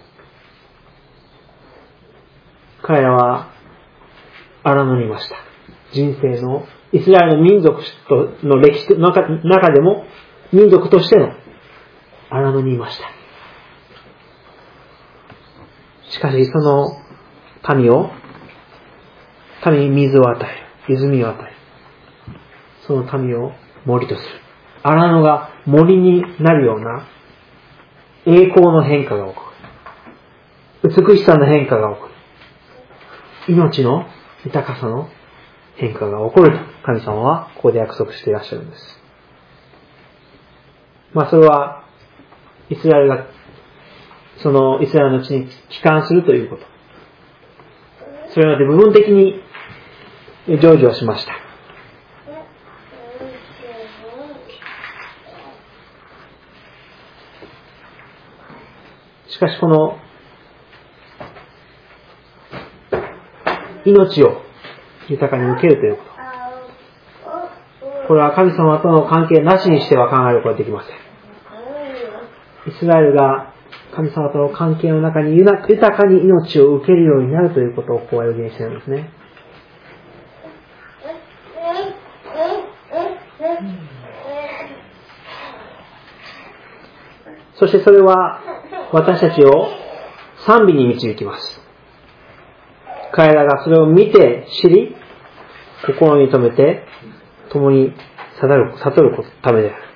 彼らは荒野にいました。人生のイスラエルの民族の歴史の中でも民族としての荒野にいました。しかしその民に水を与える、泉を与える。その民を森とする。荒野が森になるような栄光の変化が起こる。美しさの変化が起こる。命の豊かさの変化が起こると神様はここで約束していらっしゃるんです。それはイスラエルがそのイスラエルの地に帰還するということ。それまで部分的に成就をしました。しかしこの命を豊かに受けるということ。これは神様との関係なしにしては考えることができません。イスラエルが神様との関係の中に豊かに命を受けるようになるということをここは予言しているんですね。そしてそれは私たちを賛美に導きます。彼らがそれを見て知り、心に留めて共に悟るためである。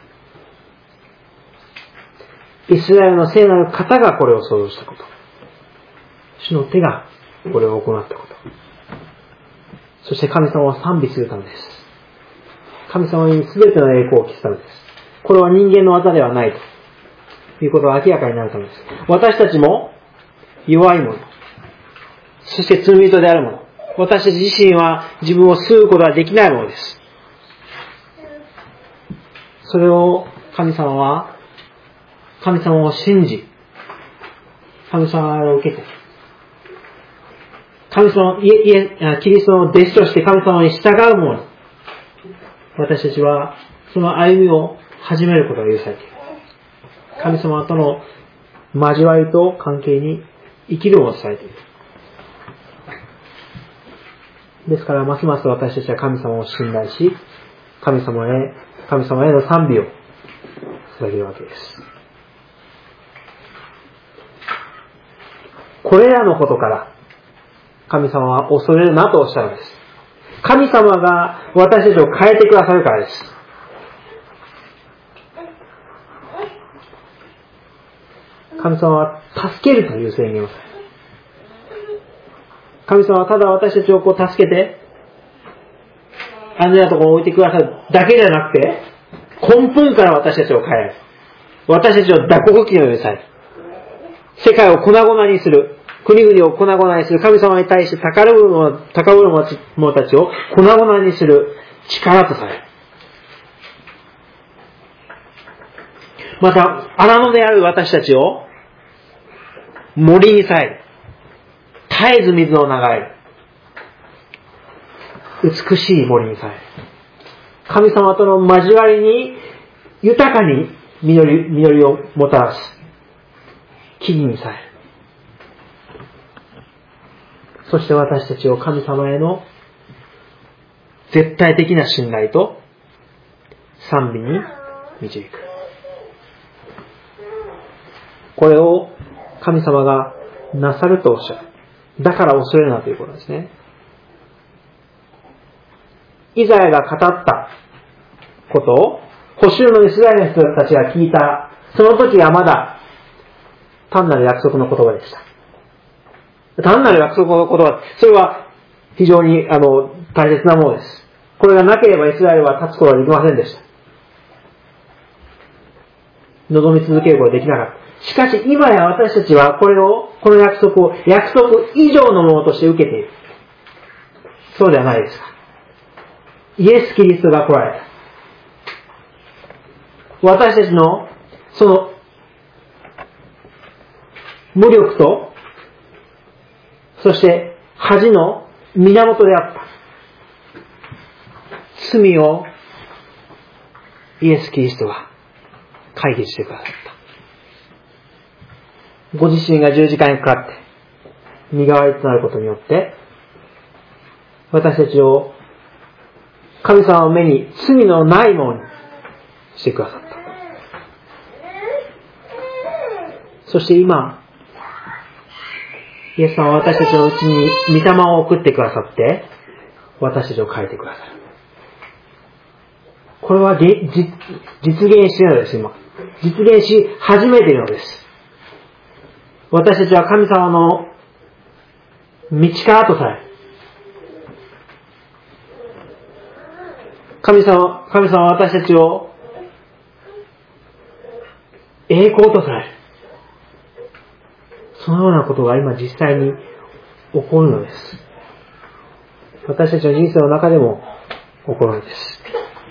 イスラエルの聖なる方がこれを創造したこと。主の手がこれを行ったこと。そして神様を賛美するためです。神様に全ての栄光を期すためです。これは人間の技ではないということが明らかになるためです。私たちも弱いもの、そして罪人であるもの、私たち自身は自分を救うことができないものです。それを神様を信じ、神様を受けて、キリストの弟子として神様に従うもの、私たちはその歩みを始めることが許されている。神様との交わりと関係に生きるものとされている。ですからますます私たちは神様を信頼し、神様への賛美を捧げるわけです。これらのことから神様は恐れるなとおっしゃるんです。神様が私たちを変えてくださるからです。神様は助けるという宣言をされる。神様はただ私たちを助けて安全なところに置いてくださるだけじゃなくて、根本から私たちを変える。私たちを脱穀機のようにされる。世界を粉々にする。国々を粉々にする。神様に対して高ぶる者たちを粉々にする力とされる。また、荒野である私たちを森にさえる。絶えず水の流れる。美しい森にさえる。神様との交わりに豊かに実りをもたらす木々にさえる。 そして私たちを神様への絶対的な信頼と賛美に導く。これを神様がなさるとおっしゃる。だから恐れるなということですね。イザヤが語ったことを捕囚のイスラエルの人たちが聞いた、その時はまだ単なる約束の言葉でした。単なる約束の言葉、それは非常に大切なものです。これがなければイスラエルは立つことはできませんでした。望み続けることができなかった。しかし今や私たちはこの約束を約束以上のものとして受けている。そうではないですか。イエス・キリストが来られた。私たちのその無力と、そして恥の源であった罪をイエス・キリストが解決してくださった。ご自身が十字架にかかって身代わりとなることによって私たちを神様の目に罪のないものにしてくださった。そして今イエス様は私たちのうちに御霊を送ってくださって私たちを変えてくださる。これは実現しているのです。今実現し始めているのです。私たちは神様の道からとされ、神様は私たちを栄光とされる。そのようなことが今実際に起こるのです。私たちの人生の中でも起こるのです。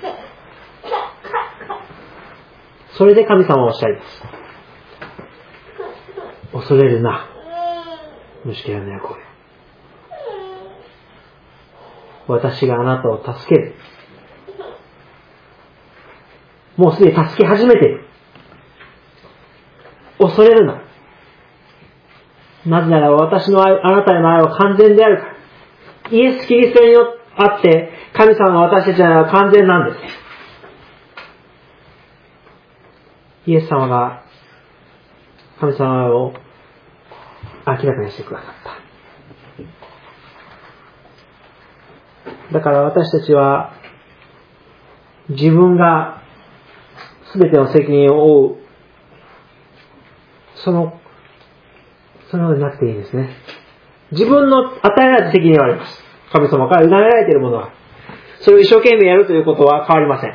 それで神様はおっしゃいます。恐れるな。虫けらのヤコブ。私があなたを助ける。もうすでに助け始めている。恐れるな。なぜなら私の愛、あなたへの愛は完全であるから。イエス・キリストによって神様が私たちの愛は完全なんです。イエス様が神様を明らかにしてくださった。だから私たちは自分が全ての責任を負うそのようになくていいですね。自分の与えられた責任はあります。神様から委ねられているものはそれを一生懸命やるということは変わりません。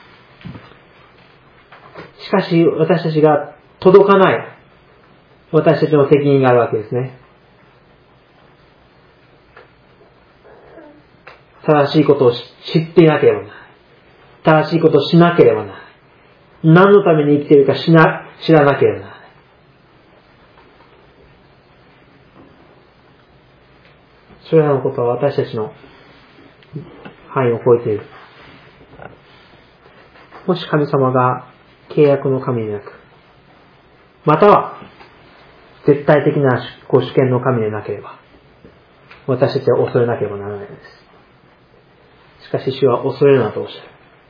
しかし私たちが届かない私たちの責任があるわけですね。正しいことを知っていなければならない。正しいことをしなければならない。何のために生きているか知らなければならない。それらのことは私たちの範囲を超えている。もし神様が契約の神でなく、または絶対的な主権の神でなければ、私たちは恐れなければならないのです。しかし主は恐れるなとおっしゃ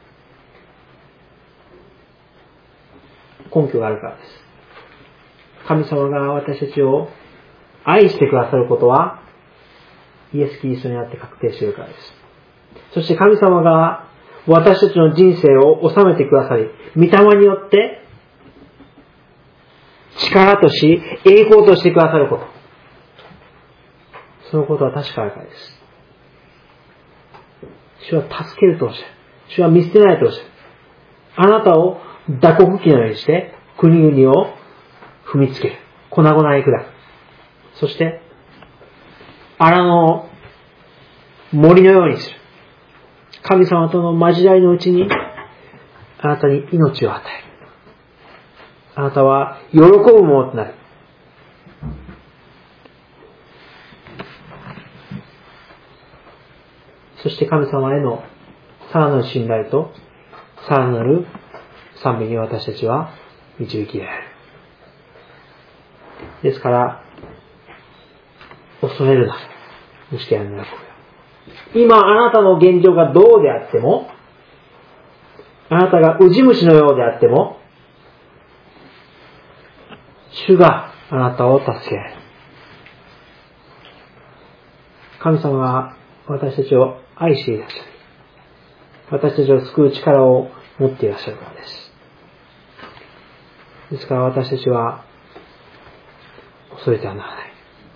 る。根拠があるからです。神様が私たちを愛してくださることは、イエス・キリストにあって確定しているからです。そして神様が私たちの人生を治めてくださり、御霊によって力とし、栄光としてくださること。そのことは確かだからです。主は助けるとおっしゃる。主は見捨てないとおっしゃる。あなたを打刻機のようにして国々を踏みつける。粉々に砕く。そして荒野を森のようにする。神様との交わりのうちにあなたに命を与える。あなたは喜ぶものとなる。そして神様へのさらなる信頼とさらなる賛美に私たちは導きられる。ですから恐れるな。 虫けらのヤコブよ。今あなたの現状がどうであっても、あなたがウジ虫のようであっても、主があなたを助けられる。神様は私たちを愛していらっしゃる。私たちを救う力を持っていらっしゃるからです。ですから私たちは恐れてはならない。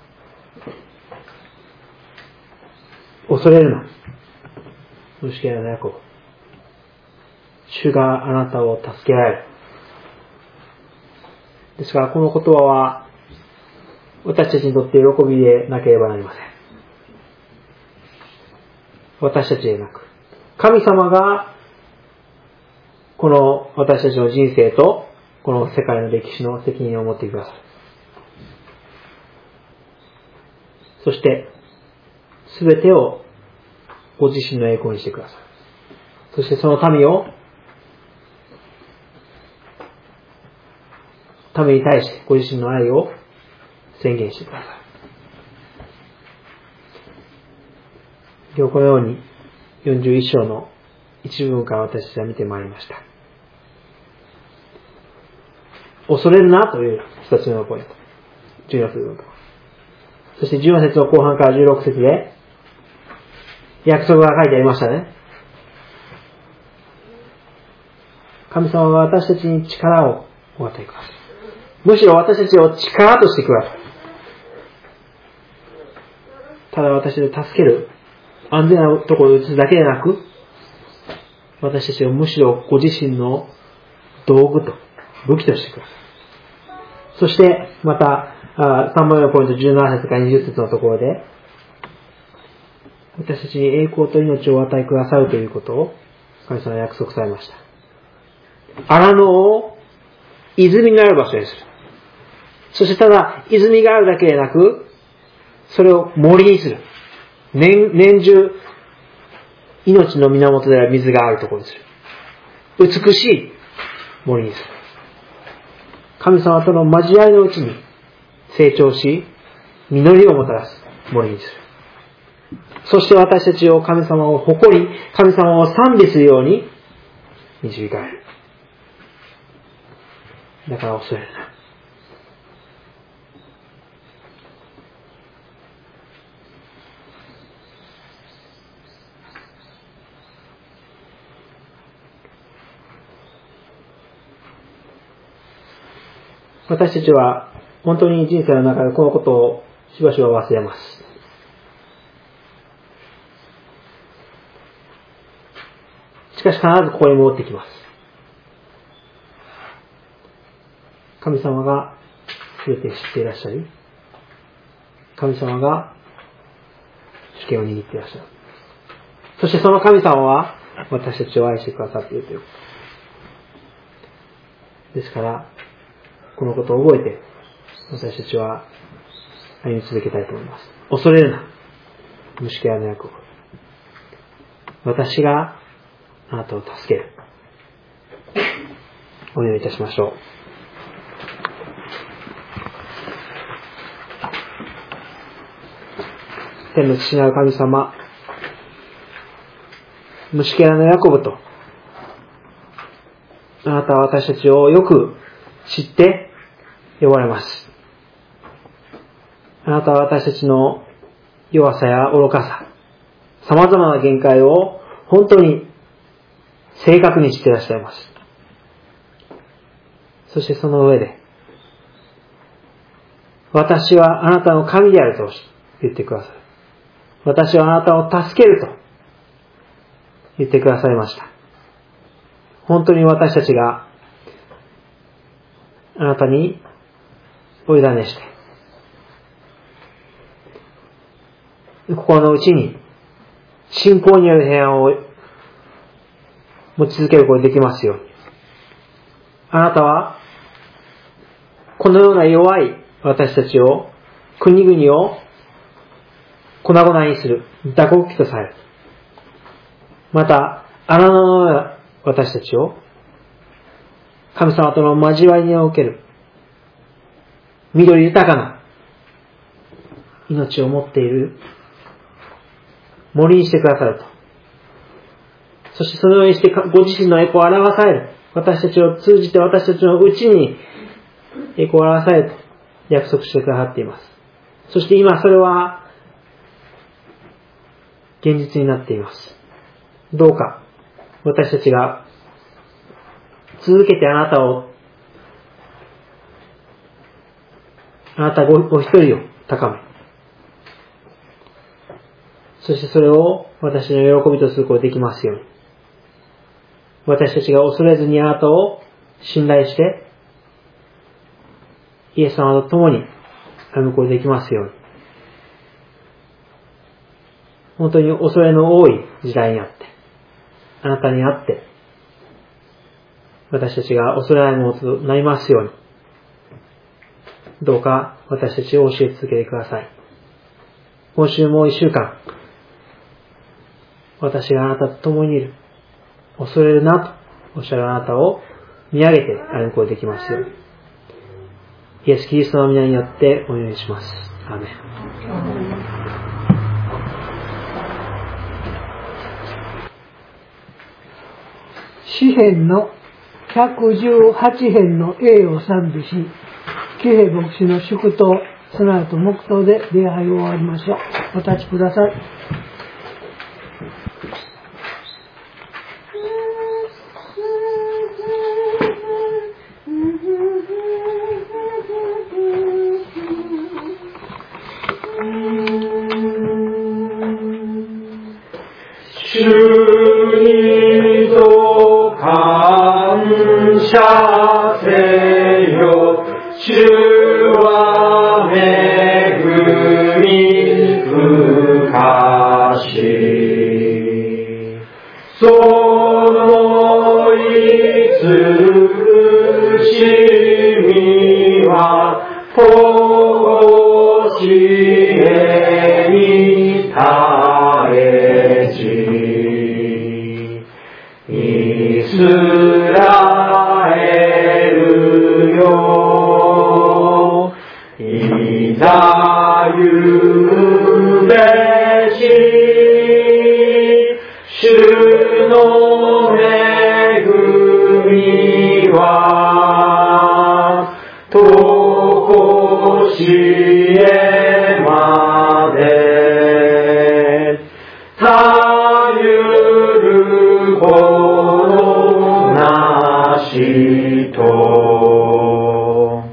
恐れるな。虫けらのヤコブ。主があなたを助けられる。ですからこの言葉は私たちにとって喜びでなければなりません。私たちでなく、神様がこの私たちの人生とこの世界の歴史の責任を持ってくださる。そして全てをご自身の栄光にしてくださる。そしてその民に対してご自身の愛を宣言してください。今日このように41章の一部分から私たちは見てまいりました。恐れるなという一つ目のポイント。14節のところ。そして14節の後半から16節で約束が書いてありましたね。神様は私たちに力をお与えください。むしろ私たちを力としてください。ただ私たちを助ける安全なところを移すだけでなく、私たちをむしろご自身の道具と武器としてください。そしてまた3番目のポイント17節から20節のところで、私たちに栄光と命をお与えくださるということを神様は約束されました。荒野を泉がある場所にする。そしてただ泉があるだけでなく、それを森にする。年中命の源である水があるところにする。美しい森にする。神様との交わりのうちに成長し、実りをもたらす森にする。そして私たちを神様を誇り、神様を賛美するように導かれる。だから恐れるな。私たちは本当に人生の中でこのことをしばしば忘れます。しかし必ずここに戻ってきます。神様が全て知っていらっしゃり、神様が主権を握っていらっしゃる。そしてその神様は私たちを愛してくださっているということ。ですからこのことを覚えて私たちは歩み続けたいと思います。恐れるな、虫けらのヤコブ。私があなたを助ける。お祈りいたしましょう。天の父なる神様、虫けらのヤコブとあなたは私たちをよく知って呼ばれます。あなたは私たちの弱さや愚かさ、様々な限界を本当に正確に知っていらっしゃいます。そしてその上で、私はあなたの神であると言ってください。私はあなたを助けると言ってくださいました。本当に私たちがあなたにお委ねして、心の内に信仰による平安を持ち続けることができますように。あなたはこのような弱い私たちを、国々を粉々にする打刻機とされる。また荒野のような私たちを神様との交わりにおける緑豊かな命を持っている森にしてくださると。そしてそのようにしてご自身の栄光を表される。私たちを通じて私たちのうちに栄光を表されると約束してくださっています。そして今それは現実になっています。どうか私たちが続けてあなたご一人を高め、そしてそれを私の喜びとすることができますように、私たちが恐れずにあなたを信頼してイエス様と共に歩むことができますように、本当に恐れの多い時代にあって、あなたにあって私たちが恐れないものとなりますように、どうか私たちを教え続けてください。今週も一週間、私があなたと共にいる、恐れるなとおっしゃるあなたを見上げて歩むことができますように、イエス・キリストの皆によってお願いします。アーメン。 詩編の118編の栄を賛美し、喜平牧師の祝祷、その後黙祷で礼拝を終わりましょう。お立ちください。 主にと感謝せよ。主は恵み深し、その慈しみはとしえに絶えじ、イスラエルよ、いざゆべし、主の恵みはとこしえまでたゆることなしと、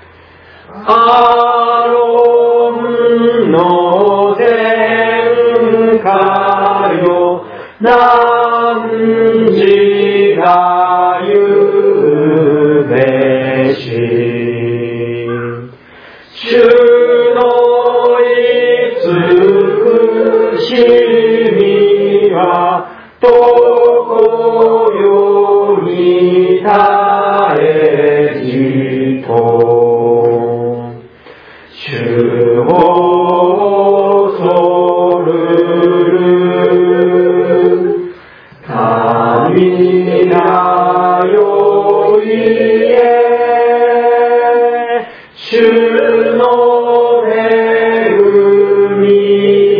アロンの殿下よ、何時がゆべし、主の慈しみはどこよに絶えじと、主を恐る神がよいえ、主の恵み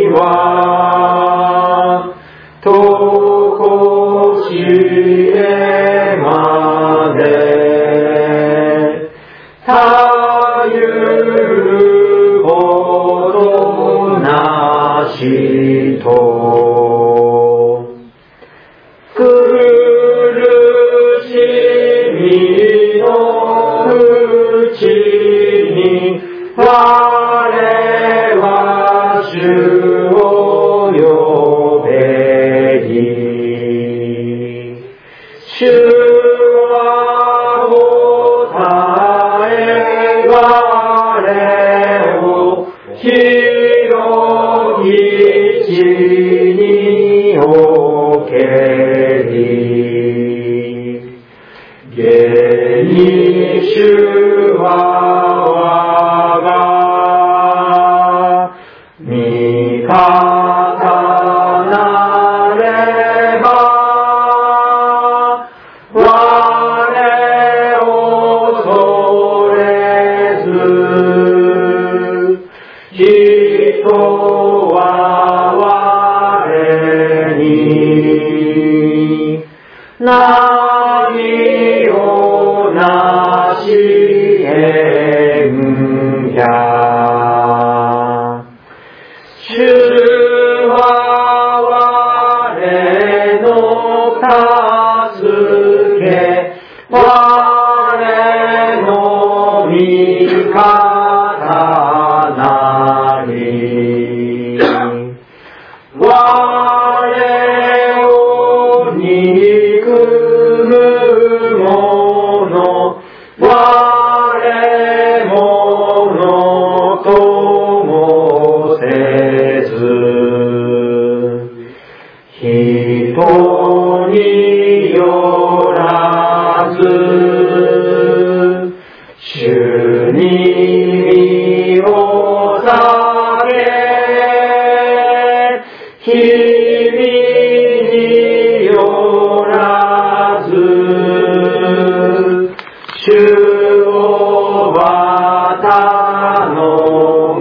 はとこしえまでたゆることなしと、苦しみのうちに我は主を呼べり、主は答え我を広い地におけり、現に主は我が味方なれば、我恐れず、人は我えんや。主は我の助け、我の味方なり。我を憎む者、我者ともせず、人によらず、主に身を捧げ、君によらず、主をは頼む。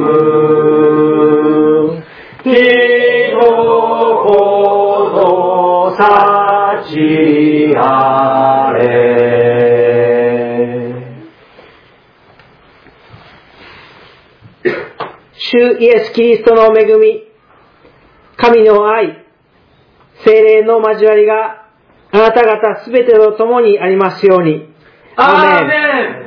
人ほど幸あれ。主イエス・キリストの恵み、神の愛、聖霊の交わりがあなた方すべてと共にありますように。アーメン。